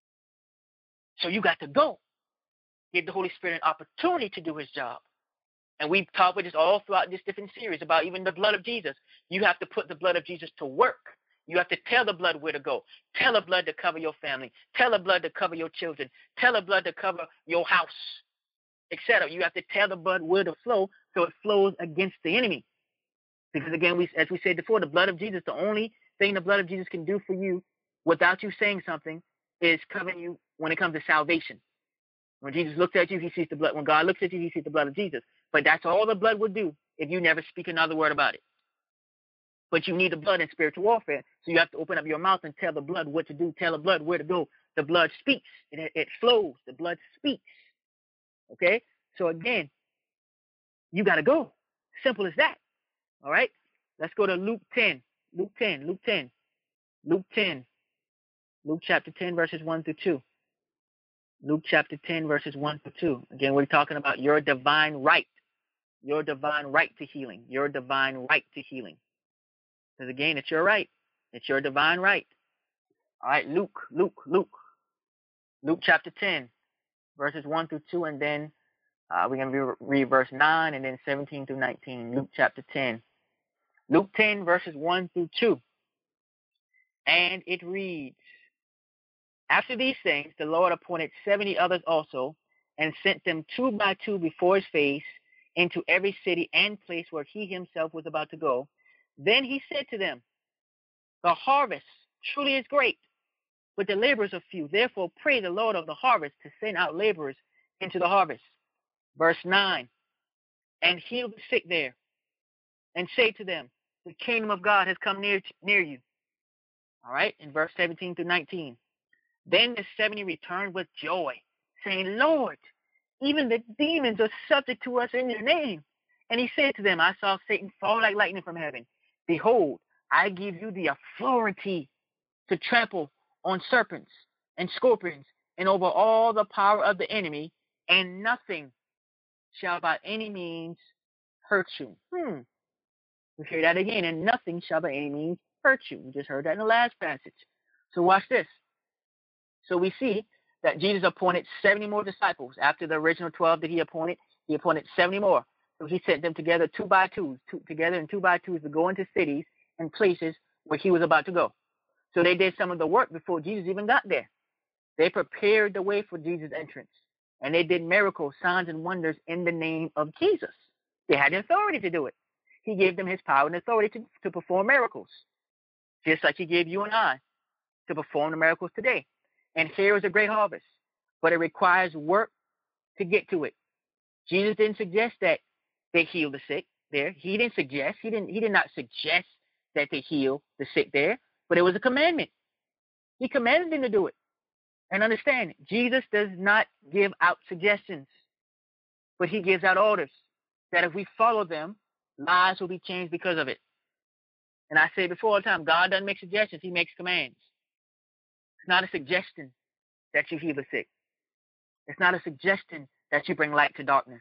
So you got to go. Give the Holy Spirit an opportunity to do his job. And we've talked with this all throughout this different series about even the blood of Jesus. You have to put the blood of Jesus to work. You have to tell the blood where to go. Tell the blood to cover your family. Tell the blood to cover your children. Tell the blood to cover your house, et cetera. You have to tell the blood where to flow so it flows against the enemy. Because again, we, as we said before, the blood of Jesus, the only thing the blood of Jesus can do for you without you saying something is covering you when it comes to salvation. When Jesus looks at you, he sees the blood. When God looks at you, he sees the blood of Jesus. But that's all the blood would do if you never speak another word about it. But you need the blood in spiritual warfare. So you have to open up your mouth and tell the blood what to do. Tell the blood where to go. The blood speaks. It, it flows. The blood speaks. Okay? So again, you got to go. Simple as that. All right? Let's go to Luke ten. Luke ten. Luke ten. Luke ten. Luke chapter ten, verses one through two. Luke chapter ten, verses one through two. Again, we're talking about your divine right. Your divine right to healing. Your divine right to healing. Because again, it's your right. It's your divine right. All right, Luke, Luke, Luke. Luke chapter ten, verses one through two, and then uh, we're going to read verse nine and then seventeen through nineteen. Luke chapter ten. Luke ten, verses one through two. And it reads, After these things, the Lord appointed seventy others also, and sent them two by two before his face into every city and place where he himself was about to go. Then he said to them, The harvest truly is great, but the laborers are few. Therefore pray the Lord of the harvest to send out laborers into the harvest. Verse nine, And heal the sick there, and say to them, The kingdom of God has come near, near you. All right, in verse seventeen through nineteen. Then the seventy returned with joy, saying, Lord, even the demons are subject to us in your name. And he said to them, I saw Satan fall like lightning from heaven. Behold, I give you the authority to trample on serpents and scorpions and over all the power of the enemy, and nothing shall by any means hurt you. Hmm. We hear that again, and nothing shall by any means hurt you. We just heard that in the last passage. So watch this. So we see that Jesus appointed seventy more disciples. After the original twelve that he appointed, he appointed seventy more. So he sent them together two by twos, two, together in two by twos to go into cities and places where he was about to go. So they did some of the work before Jesus even got there. They prepared the way for Jesus' entrance. And they did miracles, signs, and wonders in the name of Jesus. They had the authority to do it. He gave them his power and authority to, to perform miracles, just like he gave you and I to perform the miracles today. And here is a great harvest, but it requires work to get to it. Jesus didn't suggest that they heal the sick there. He didn't suggest, he didn't, he did not suggest that they heal the sick there, but it was a commandment. He commanded them to do it. And understand, Jesus does not give out suggestions, but he gives out orders that if we follow them, lives will be changed because of it. And I say before all the time, God doesn't make suggestions, he makes commands. It's not a suggestion that you heal the sick. It's not a suggestion that you bring light to darkness.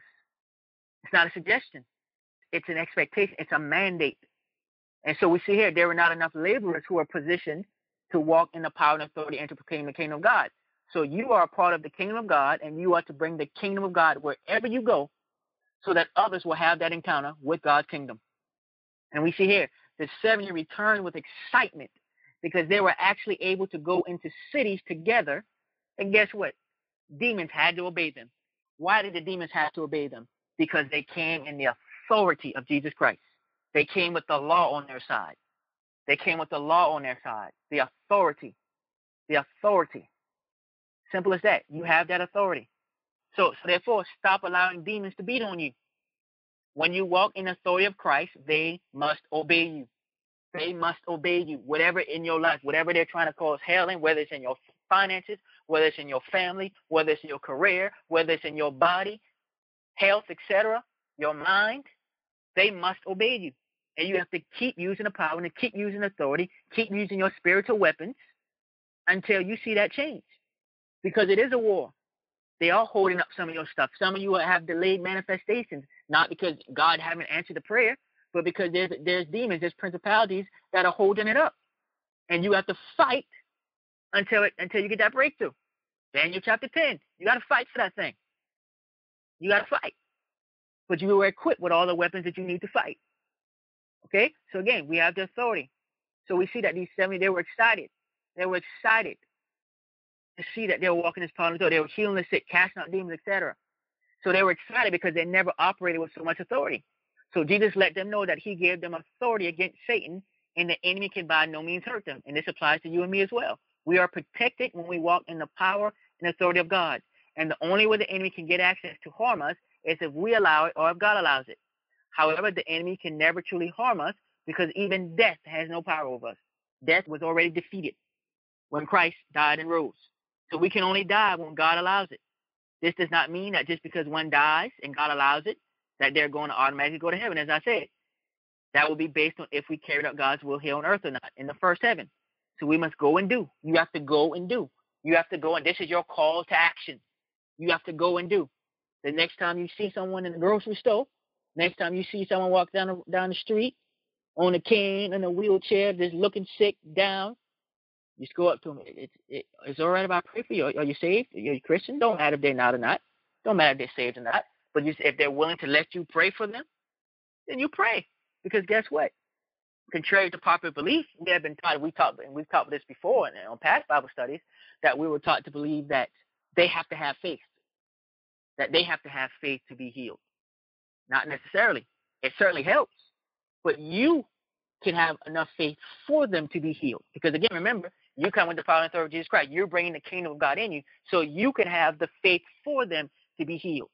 It's not a suggestion. It's an expectation. It's a mandate. And so we see here, there were not enough laborers who are positioned to walk in the power and authority and to proclaim the kingdom of God. So you are a part of the kingdom of God, and you are to bring the kingdom of God wherever you go so that others will have that encounter with God's kingdom. And we see here, the seventy returned with excitement because they were actually able to go into cities together. And guess what? Demons had to obey them. Why did the demons have to obey them? Because they came in the authority of Jesus Christ. They came with the law on their side. They came with the law on their side. The authority. The authority. Simple as that. You have that authority. So, so therefore, stop allowing demons to beat on you. When you walk in the authority of Christ, they must obey you. They must obey you. Whatever in your life, whatever they're trying to cause hell in, whether it's in your finances, whether it's in your family, whether it's in your career, whether it's in your body, health, et cetera, your mind, they must obey you. And you have to keep using the power and keep using authority, keep using your spiritual weapons until you see that change. Because it is a war. They are holding up some of your stuff. Some of you have delayed manifestations, not because God haven't answered the prayer, but because there's, there's demons, there's principalities that are holding it up. And you have to fight until it, until you get that breakthrough. Daniel chapter ten, you got to fight for that thing. You got to fight. But you were equipped with all the weapons that you need to fight. Okay? So again, we have the authority. So we see that these seventy, they were excited. They were excited to see that they were walking this power and authority. They were healing the sick, casting out demons, et cetera. So they were excited because they never operated with so much authority. So Jesus let them know that he gave them authority against Satan, and the enemy can by no means hurt them. And this applies to you and me as well. We are protected when we walk in the power and authority of God. And the only way the enemy can get access to harm us is if we allow it or if God allows it. However, the enemy can never truly harm us because even death has no power over us. Death was already defeated when Christ died and rose. So we can only die when God allows it. This does not mean that just because one dies and God allows it, that they're going to automatically go to heaven. As I said, that will be based on if we carried out God's will here on earth or not in the first heaven. So we must go and do. You have to go and do. You have to go, and this is your call to action. You have to go and do. The next time you see someone in the grocery store, next time you see someone walk down the, down the street on a cane, in a wheelchair, just looking sick, down, just go up to them. It, it, it, it's all right if I pray for you. Are, are you saved? Are you a Christian? Don't matter if they're not or not. Don't matter if they're saved or not. But just, if they're willing to let you pray for them, then you pray. Because guess what? Contrary to popular belief, we have been taught, we taught, and we've taught this before and on past Bible studies, that we were taught to believe that they have to have faith, that they have to have faith to be healed. Not necessarily. It certainly helps, but you can have enough faith for them to be healed. Because again, remember, you come with the power and authority of Jesus Christ. You're bringing the kingdom of God in you, so you can have the faith for them to be healed.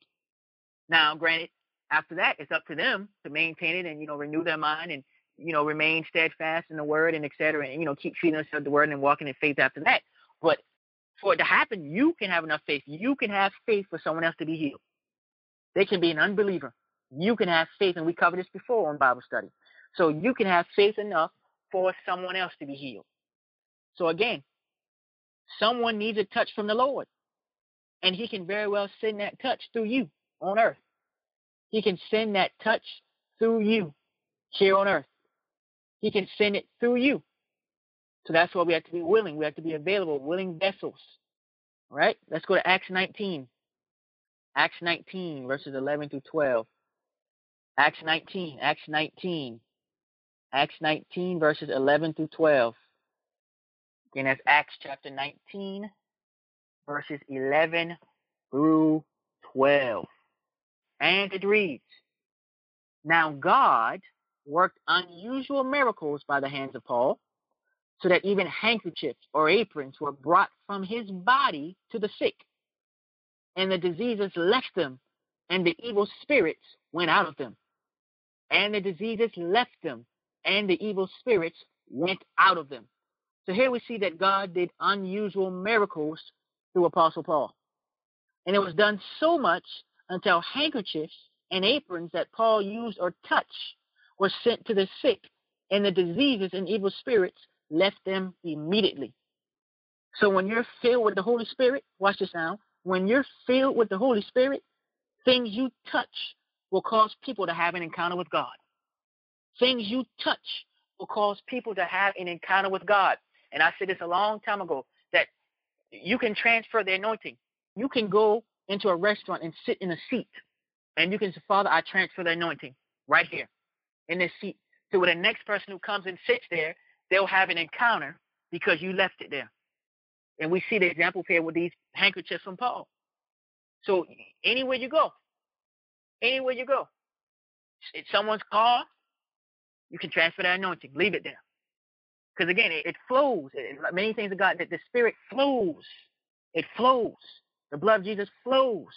Now, granted, after that, it's up to them to maintain it and, you know, renew their mind and, you know, remain steadfast in the word and et cetera, and, you know, keep treating themselves the word and walking in faith after that. But for it to happen, you can have enough faith. You can have faith for someone else to be healed. They can be an unbeliever. You can have faith, and we covered this before on Bible study. So you can have faith enough for someone else to be healed. So again, someone needs a touch from the Lord, and he can very well send that touch through you on earth. He can send that touch through you here on earth. He can send it through you. So that's why we have to be willing. We have to be available, willing vessels. All right? Let's go to Acts nineteen. Acts nineteen, verses eleven through twelve. Acts nineteen, Acts nineteen. Acts nineteen, verses eleven through twelve. Again, that's Acts chapter nineteen, verses eleven through twelve. And it reads, "Now God worked unusual miracles by the hands of Paul, so that even handkerchiefs or aprons were brought from his body to the sick, and the diseases left them, and the evil spirits went out of them. And the diseases left them, and the evil spirits went out of them." So here we see that God did unusual miracles through Apostle Paul. And it was done so much until handkerchiefs and aprons that Paul used or touched were sent to the sick, and the diseases and evil spirits left them immediately. So when you're filled with the Holy Spirit, watch this now, when you're filled with the Holy Spirit, things you touch will cause people to have an encounter with God. Things you touch will cause people to have an encounter with God. And I said this a long time ago, that you can transfer the anointing. You can go into a restaurant and sit in a seat, and you can say, "Father, I transfer the anointing right here in this seat." So when the next person who comes and sits there, they'll have an encounter because you left it there. And we see the example here with these handkerchiefs from Paul. So anywhere you go, anywhere you go, it's someone's car, you can transfer that anointing. Leave it there. Because again, it, it flows. It, many things of God, that the Spirit flows. It flows. The blood of Jesus flows.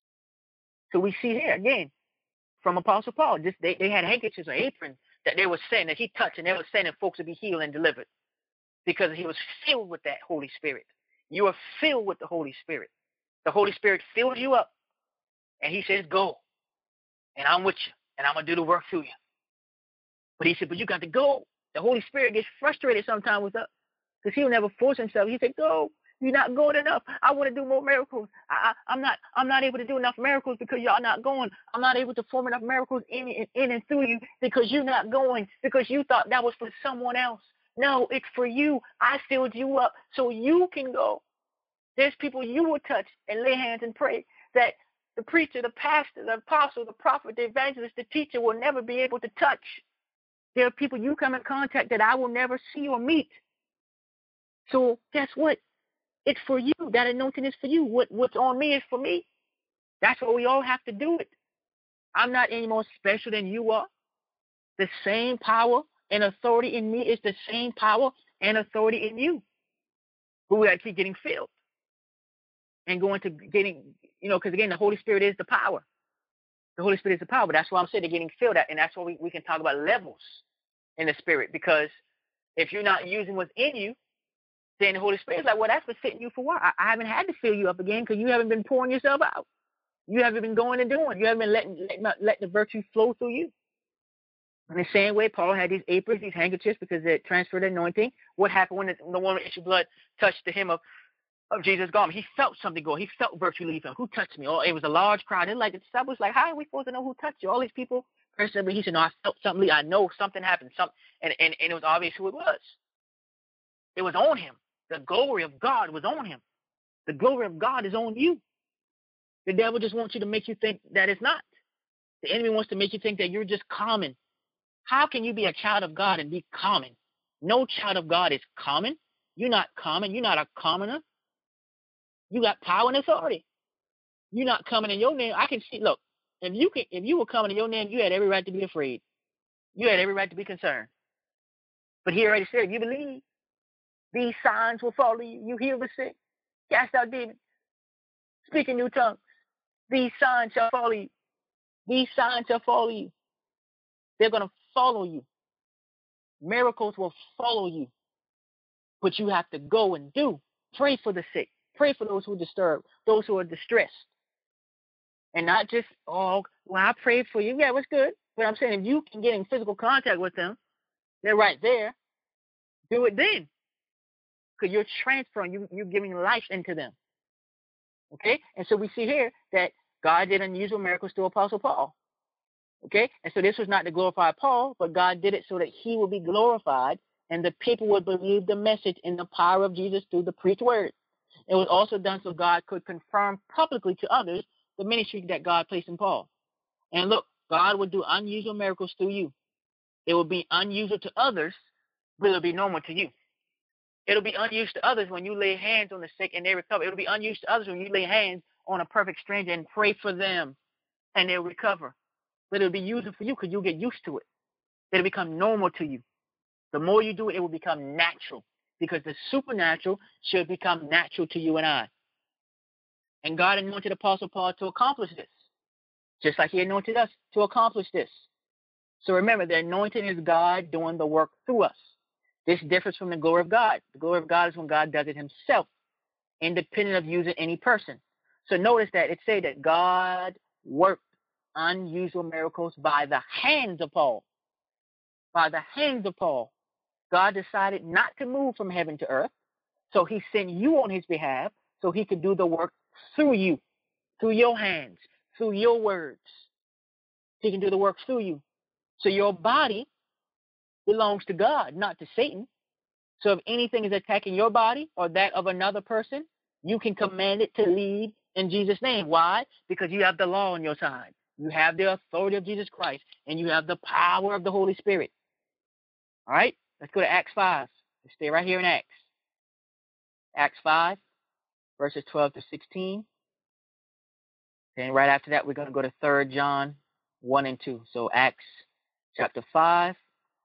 So we see here, again, from Apostle Paul, just they, they had handkerchiefs or aprons that they were saying that he touched, and they were saying that folks would be healed and delivered because he was filled with that Holy Spirit. You are filled with the Holy Spirit. The Holy Spirit fills you up, and he says, "Go, and I'm with you, and I'm going to do the work through you." But he said, "But you got to go." The Holy Spirit gets frustrated sometimes with us because he'll never force himself. He said, "Go. You're not going enough. I want to do more miracles. I, I, I'm not I'm not able to do enough miracles because y'all not going. I'm not able to form enough miracles in, in, in and through you because you're not going, because you thought that was for someone else. No, it's for you. I filled you up so you can go." There's people you will touch and lay hands and pray that the preacher, the pastor, the apostle, the prophet, the evangelist, the teacher will never be able to touch. There are people you come in contact that I will never see or meet. So guess what? It's for you. That anointing is for you. What, what's on me is for me. That's why we all have to do it. I'm not any more special than you are. The same power and authority in me is the same power and authority in you. But we got to keep getting filled. and go into getting, you know, because again, the Holy Spirit is the power. The Holy Spirit is the power. But that's why I'm saying they're getting filled out. And that's why we, we can talk about levels in the Spirit. Because if you're not using what's in you, then the Holy Spirit is like, well, that's been sitting you for a while. I, I haven't had to fill you up again because you haven't been pouring yourself out. You haven't been going and doing. You haven't been letting, letting, letting the virtue flow through you. In the same way, Paul had these aprons, these handkerchiefs, because it transferred anointing. What happened when the, the woman with issue of blood touched the hem of, of Jesus' garment? He felt something go. He felt virtue leave him. Who touched me? Oh, it was a large crowd. And like the disciples, like, how are we supposed to know who touched you? All these people. He said, no, I felt something leave. I know something happened. Something, and, and, and it was obvious who it was. It was on him. The glory of God was on him. The glory of God is on you. The devil just wants you to make you think that it's not. The enemy wants to make you think that you're just common. How can you be a child of God and be common? No child of God is common. You're not common. You're not a commoner. You got power and authority. You're not coming in your name. I can see, look, if you can, if you were coming in your name, you had every right to be afraid. You had every right to be concerned. But he already said, if you believe, these signs will follow you. You heal the sick, cast out demons, speak in new tongues. These signs shall follow you. These signs shall follow you. They're going to follow you. Miracles will follow you. But you have to go and do. Pray for the sick. Pray for those who are disturbed, those who are distressed. And not just, oh, well, I prayed for you. Yeah, it was good. But I'm saying if you can get in physical contact with them, they're right there. Do it then. Because you're transferring, you, you're giving life into them. Okay? And so we see here that God did unusual miracles through Apostle Paul. Okay? And so this was not to glorify Paul, but God did it so that he would be glorified and the people would believe the message in the power of Jesus through the preached word. It was also done so God could confirm publicly to others the ministry that God placed in Paul. And look, God would do unusual miracles through you. It will be unusual to others, but it'll be normal to you. It'll be unusual to others when you lay hands on the sick and they recover. It'll be unusual to others when you lay hands on a perfect stranger and pray for them and they'll recover. But it'll be useful for you because you'll get used to it. It'll become normal to you. The more you do it, it will become natural because the supernatural should become natural to you and I. And God anointed Apostle Paul to accomplish this, just like he anointed us to accomplish this. So remember, the anointing is God doing the work through us. This differs from the glory of God. The glory of God is when God does it himself, independent of using any person. So notice that it says that God worked unusual miracles by the hands of Paul. By the hands of Paul. God decided not to move from heaven to earth, so he sent you on his behalf so he could do the work through you, through your hands, through your words. He can do the work through you. So your body belongs to God, not to Satan. So if anything is attacking your body or that of another person, you can command it to leave in Jesus' name. Why? Because you have the law on your side. You have the authority of Jesus Christ, and you have the power of the Holy Spirit. All right? Let's go to Acts five. Let's stay right here in Acts. Acts five, verses twelve to sixteen. And right after that, we're going to go to Third John one and two. So Acts chapter five.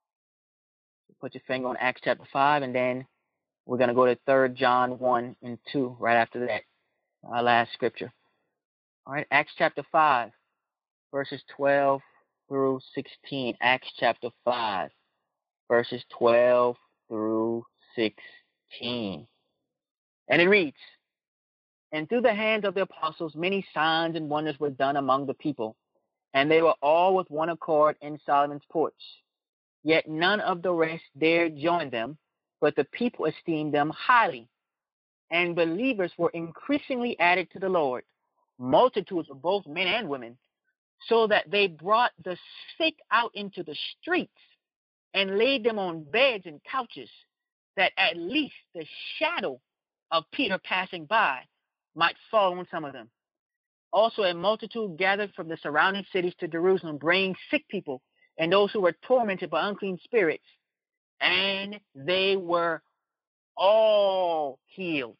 Put your finger on Acts chapter five, and then we're going to go to Third John one and two right after that. Our last scripture. All right, Acts chapter five, verses twelve through sixteen. Acts chapter five, verses twelve through sixteen. And it reads, "And through the hands of the apostles many signs and wonders were done among the people, and they were all with one accord in Solomon's porch. Yet none of the rest dared join them, but the people esteemed them highly. And believers were increasingly added to the Lord, multitudes of both men and women, so that they brought the sick out into the streets and laid them on beds and couches, that at least the shadow of Peter passing by might fall on some of them. Also a multitude gathered from the surrounding cities to Jerusalem, bringing sick people and those who were tormented by unclean spirits, and they were all healed."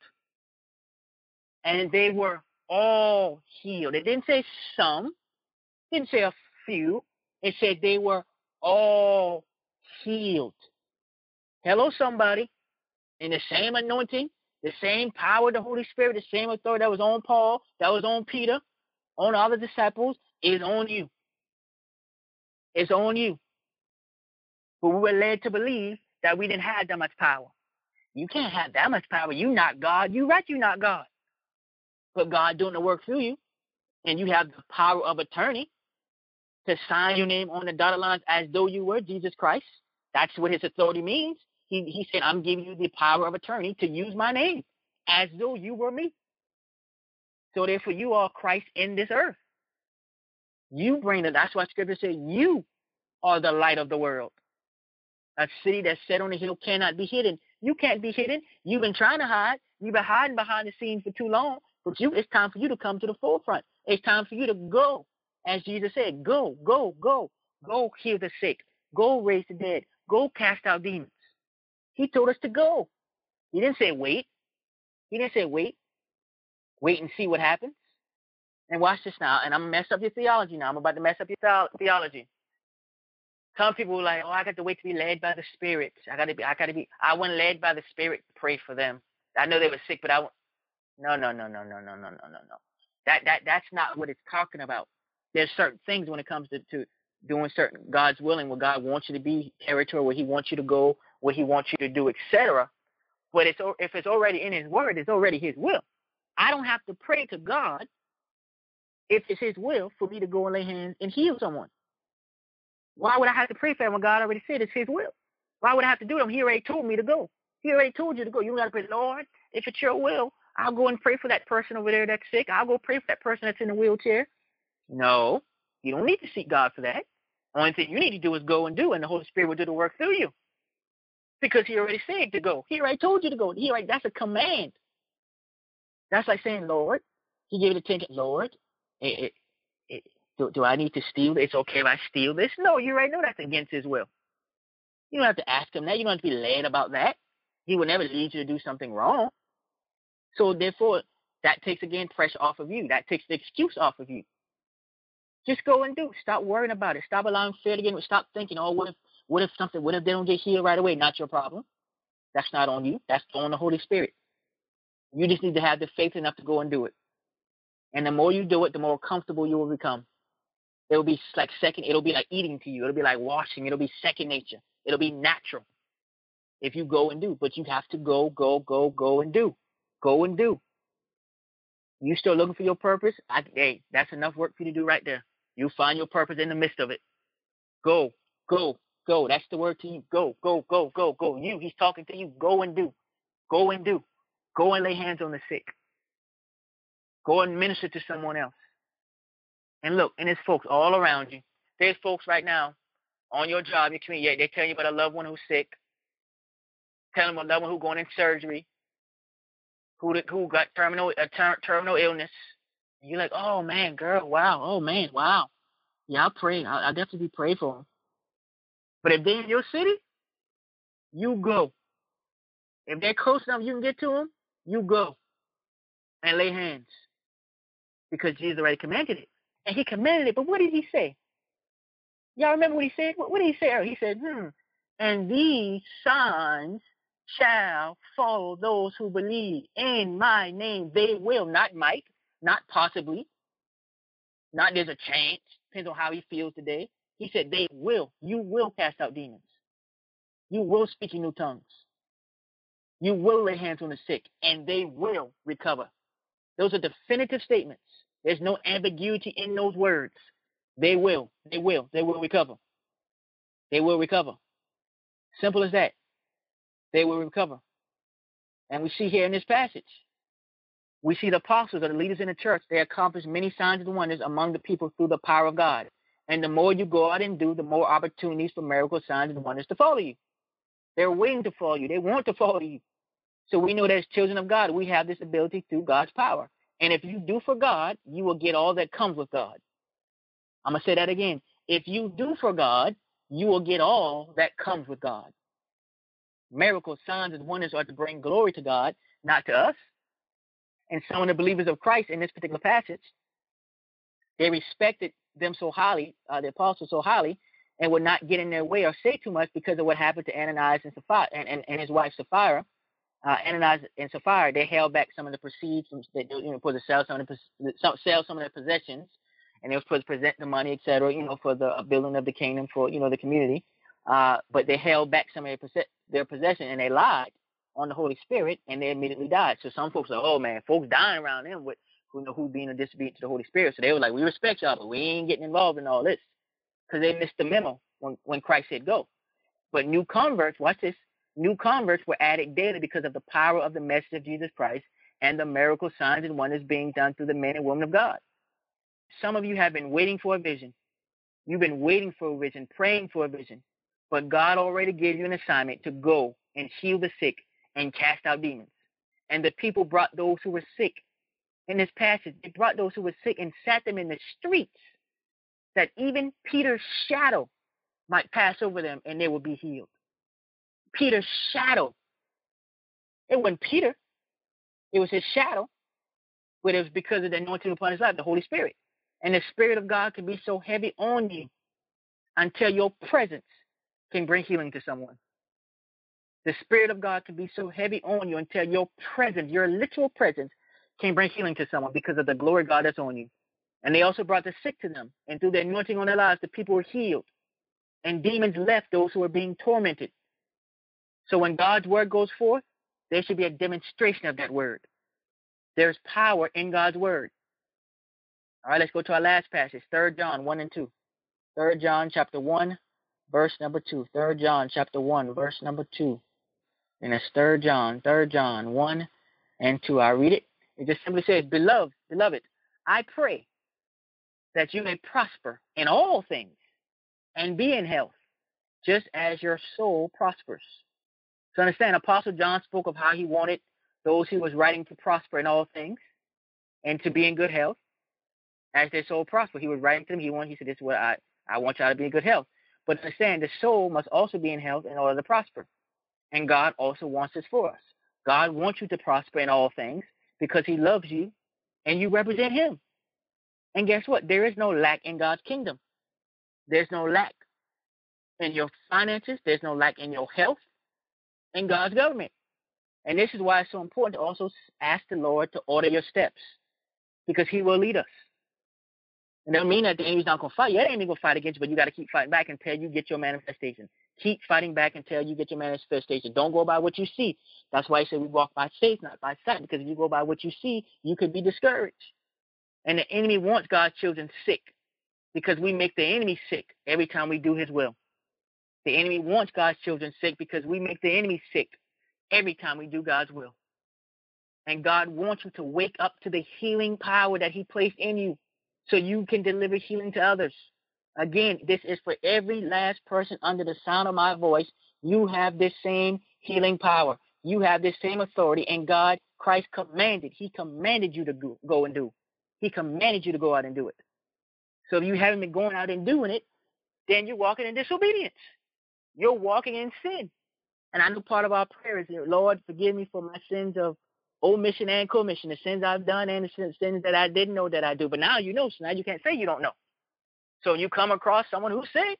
And they were all healed. It didn't say some, it didn't say a few. It said they were all healed. Hello, somebody. In the same anointing, The same power of the Holy Spirit, the same authority that was on Paul, that was on Peter, on all the disciples, is on you. It's on you. But we were led to believe that we didn't have that much power. You can't have that much power. You're not God. You're right, you're not God. But God doing the work through you, and you have the power of attorney to sign your name on the dotted lines as though you were Jesus Christ. That's what his authority means. He, he said, I'm giving you the power of attorney to use my name as though you were me. So therefore, you are Christ in this earth. You bring it. That's why Scripture says you are the light of the world. A city that's set on a hill cannot be hidden. You can't be hidden. You've been trying to hide. You've been hiding behind the scenes for too long. But you, it's time for you to come to the forefront. It's time for you to go. As Jesus said, go, go, go. Go heal the sick. Go raise the dead. Go cast out demons. He told us to go. He didn't say wait. He didn't say wait. Wait and see what happens. And watch this now. And I'm going to mess up your theology now. I'm about to mess up your theology. Some people are like, oh, I got to wait to be led by the Spirit. I got to be, I got to be, I wasn't led by the Spirit to pray for them. I know they were sick, but I, no, no, no, no, no, no, no, no, no, no. That, that, that's not what it's talking about. There's certain things when it comes to, to doing certain God's willing, where God wants you to be, territory where he wants you to go, what he wants you to do, et cetera. But it's, if it's already in his word, it's already his will. I don't have to pray to God if it's his will for me to go and lay hands and heal someone. Why would I have to pray for him when God already said it's his will? Why would I have to do it? He already told me to go. He already told you to go. You don't got to pray, Lord, if it's your will, I'll go and pray for that person over there that's sick. I'll go pray for that person that's in a wheelchair. No, you don't need to seek God for that. Only thing you need to do is go and do, and the Holy Spirit will do the work through you. Because he already said to go. He already told you to go. He already, that's a command. That's like saying, Lord, he gave it a ticket, Lord, it, it, it, do, do I need to steal? It's okay if I steal this? No, you already know that's against his will. You don't have to ask him that. You don't have to be led about that. He will never lead you to do something wrong. So therefore, that takes, again, pressure off of you. That takes the excuse off of you. Just go and do. Stop worrying about it. Stop allowing fear to get in. Stop thinking, oh, what if, what if something, what if they don't get healed right away? Not your problem. That's not on you. That's on the Holy Spirit. You just need to have the faith enough to go and do it. And the more you do it, the more comfortable you will become. It will be like second, it'll be like eating to you. It'll be like washing. It'll be second nature. It'll be natural if you go and do. But you have to go, go, go, go and do. Go and do. You still looking for your purpose? I, hey, that's enough work for you to do right there. You'll find your purpose in the midst of it. Go, go, go. That's the word to you. Go, go, go, go, go. You, he's talking to you. Go and do. Go and do. Go and lay hands on the sick. Go and minister to someone else. And look, and there's folks all around you. There's folks right now on your job, your community. They're telling you about a loved one who's sick. Telling them about a loved one who's going in surgery. Who who got terminal uh, ter- terminal illness. And you're like, oh, man, girl, wow. Oh, man, wow. Yeah, I'll pray. I'll, I'll definitely pray for them. But if they're in your city, you go. If they're close enough you can get to them, you go and lay hands. Because Jesus already commanded it. And he commanded it, but what did he say? Y'all remember what he said? What, what did he say? He said, hmm, and these signs shall follow those who believe in my name. They will, not might, not possibly, not there's a chance, depends on how he feels today. He said they will. You will cast out demons. You will speak in new tongues. You will lay hands on the sick, and they will recover. Those are definitive statements. There's no ambiguity in those words. They will. They will. They will recover. They will recover. Simple as that. They will recover. And we see here in this passage, we see the apostles or the leaders in the church, they accomplished many signs and wonders among the people through the power of God. And the more you go out and do, the more opportunities for miracle signs and wonders to follow you. They're waiting to follow you. They want to follow you. So we know that as children of God, we have this ability through God's power. And if you do for God, you will get all that comes with God. I'm going to say that again. If you do for God, you will get all that comes with God. Miracles, signs, and wonders are to bring glory to God, not to us. And some of the believers of Christ in this particular passage, they respected them so highly, uh, the apostles so highly, and would not get in their way or say too much because of what happened to Ananias and, Sapphira, and, and, and his wife Sapphira. uh, Ananias and Sapphira, they held back some of the proceeds from that, you know, for the sell some of the sell some of their possessions, and they were supposed to present the money, et cetera, you know, for the building of the kingdom for, you know, the community. Uh, but they held back some of their, their possession, and they lied on the Holy Spirit, and they immediately died. So some folks are, oh man, folks dying around them with who know who being a disobedient to the Holy Spirit. So they were like, we respect y'all, but we ain't getting involved in all this, because they missed the memo when, when Christ said go. But new converts, watch this, new converts were added daily because of the power of the message of Jesus Christ and the miracle signs and wonders being done through the men and women of God. Some of you have been waiting for a vision. You've been waiting for a vision, praying for a vision. But God already gave you an assignment to go and heal the sick and cast out demons. And the people brought those who were sick. In this passage, they brought those who were sick and sat them in the streets, that even Peter's shadow might pass over them and they would be healed. Peter's shadow. It wasn't Peter. It was his shadow. But it was because of the anointing upon his life, the Holy Spirit. And the Spirit of God can be so heavy on you until your presence can bring healing to someone. The Spirit of God can be so heavy on you until your presence, your literal presence, can bring healing to someone because of the glory of God that's on you. And they also brought the sick to them. And through the anointing on their lives, the people were healed. And demons left those who were being tormented. So when God's word goes forth, there should be a demonstration of that word. There's power in God's word. All right, let's go to our last passage, Third John one and two. Third John chapter one, verse number two. Third John chapter one, verse number two. And it's Third John, Third John one and two. I read it. It just simply says, Beloved, beloved, I pray that you may prosper in all things and be in health, just as your soul prospers. So understand, Apostle John spoke of how he wanted those he was writing to prosper in all things and to be in good health as their soul prosper. He was writing to them. He wanted, he said, this is what I, I want y'all to be in good health. But understand, the soul must also be in health in order to prosper. And God also wants this for us. God wants you to prosper in all things because he loves you and you represent him. And guess what? There is no lack in God's kingdom. There's no lack in your finances. There's no lack in your health in God's government. And this is why it's so important to also ask the Lord to order your steps, because he will lead us. And that doesn't mean that the enemy's not going to fight. Yeah, the enemy's going to fight against you, but you got to keep fighting back until you get your manifestation. Keep fighting back until you get your manifestation. Don't go by what you see. That's why he said we walk by faith, not by sight, because if you go by what you see, you could be discouraged. And the enemy wants God's children sick because we make the enemy sick every time we do his will. The enemy wants God's children sick because we make the enemy sick every time we do God's will. And God wants you to wake up to the healing power that he placed in you so you can deliver healing to others. Again, this is for every last person under the sound of my voice. You have this same healing power. You have this same authority, and God, Christ commanded. He commanded you to go, go and do. He commanded you to go out and do it. So if you haven't been going out and doing it, then you're walking in disobedience. You're walking in sin. And I know part of our prayer is, Lord, forgive me for my sins of omission and commission, the sins I've done and the sins that I didn't know that I do. But now you know, so now you can't say you don't know. So you come across someone who's sick,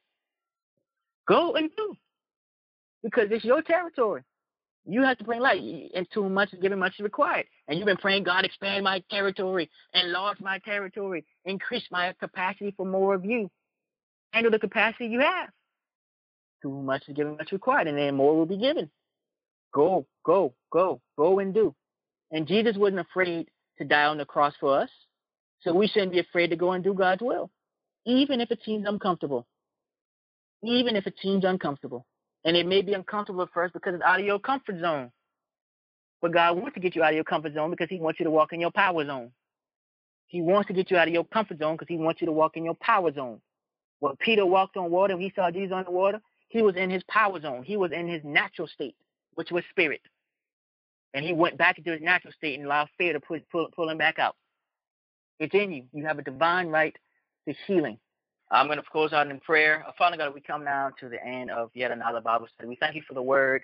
go and do, because it's your territory. You have to bring light. And too much is given, much is required. And you've been praying, God, expand my territory, enlarge my territory, increase my capacity for more of you. Handle the capacity you have. Too much is given, much required, and then more will be given. Go, go, go, go and do. And Jesus wasn't afraid to die on the cross for us, so we shouldn't be afraid to go and do God's will, even if it seems uncomfortable. Even if it seems uncomfortable. And it may be uncomfortable at first because it's out of your comfort zone. But God wants to get you out of your comfort zone because he wants you to walk in your power zone. He wants to get you out of your comfort zone because he wants you to walk in your power zone. When Peter walked on water and he saw Jesus on the water, he was in his power zone. He was in his natural state, which was spirit. And he went back into his natural state and allowed fear to pull, pull, pull him back out. It's in you. You have a divine right to healing. I'm going to close out in prayer. Father God, we come now to the end of yet another Bible study. We thank you for the word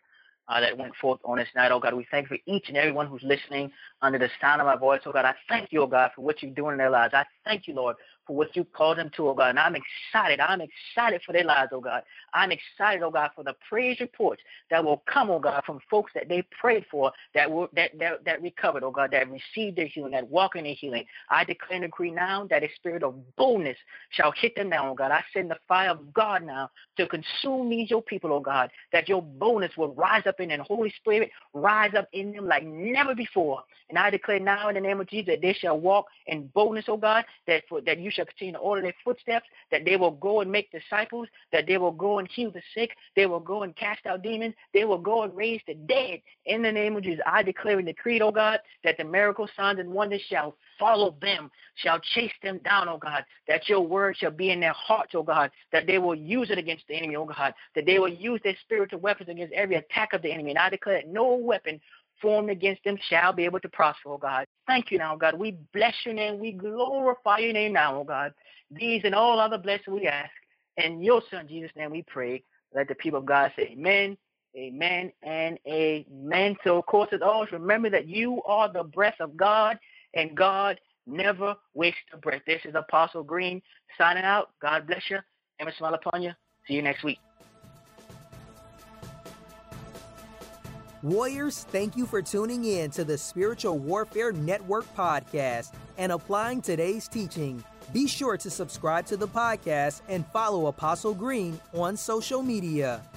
uh, that went forth on this night, oh God. We thank you for each and everyone who's listening under the sound of my voice, oh God. I thank you, oh God, for what you're doing in their lives. I thank you, Lord, for what you called them to, oh God. And I'm excited. I'm excited for their lives, oh God. I'm excited, oh God, for the praise reports that will come, oh God, from folks that they prayed for, that were that that, that recovered, oh God, that received their healing, that walk in their healing. I declare and decree now that a spirit of boldness shall hit them now, oh God. I send the fire of God now to consume these your people, oh God, that your boldness will rise up in them. Holy Spirit, rise up in them like never before. And I declare now in the name of Jesus that they shall walk in boldness, oh God, that for, that you shall continue to order their footsteps, that they will go and make disciples, that they will go and heal the sick, they will go and cast out demons, they will go and raise the dead. In the name of Jesus, I declare and decree, oh God, that the miracle signs and wonders shall follow them, shall chase them down, oh God, that your word shall be in their hearts, oh God, that they will use it against the enemy, oh God, that they will use their spiritual weapons against every attack of the enemy. And I declare that no weapon formed against them shall be able to prosper, oh God. Thank you now, God. We bless your name. We glorify your name now, oh God. These and all other blessings we ask. In your Son, Jesus' name, we pray. Let the people of God say amen, amen, and amen. So, of course, as always, remember that you are the breath of God, and God never wastes a breath. This is Apostle Green signing out. God bless you. Amen. Smile upon you. See you next week. Warriors, thank you for tuning in to the Spiritual Warfare Network podcast and applying today's teaching. Be sure to subscribe to the podcast and follow Apostle Green on social media.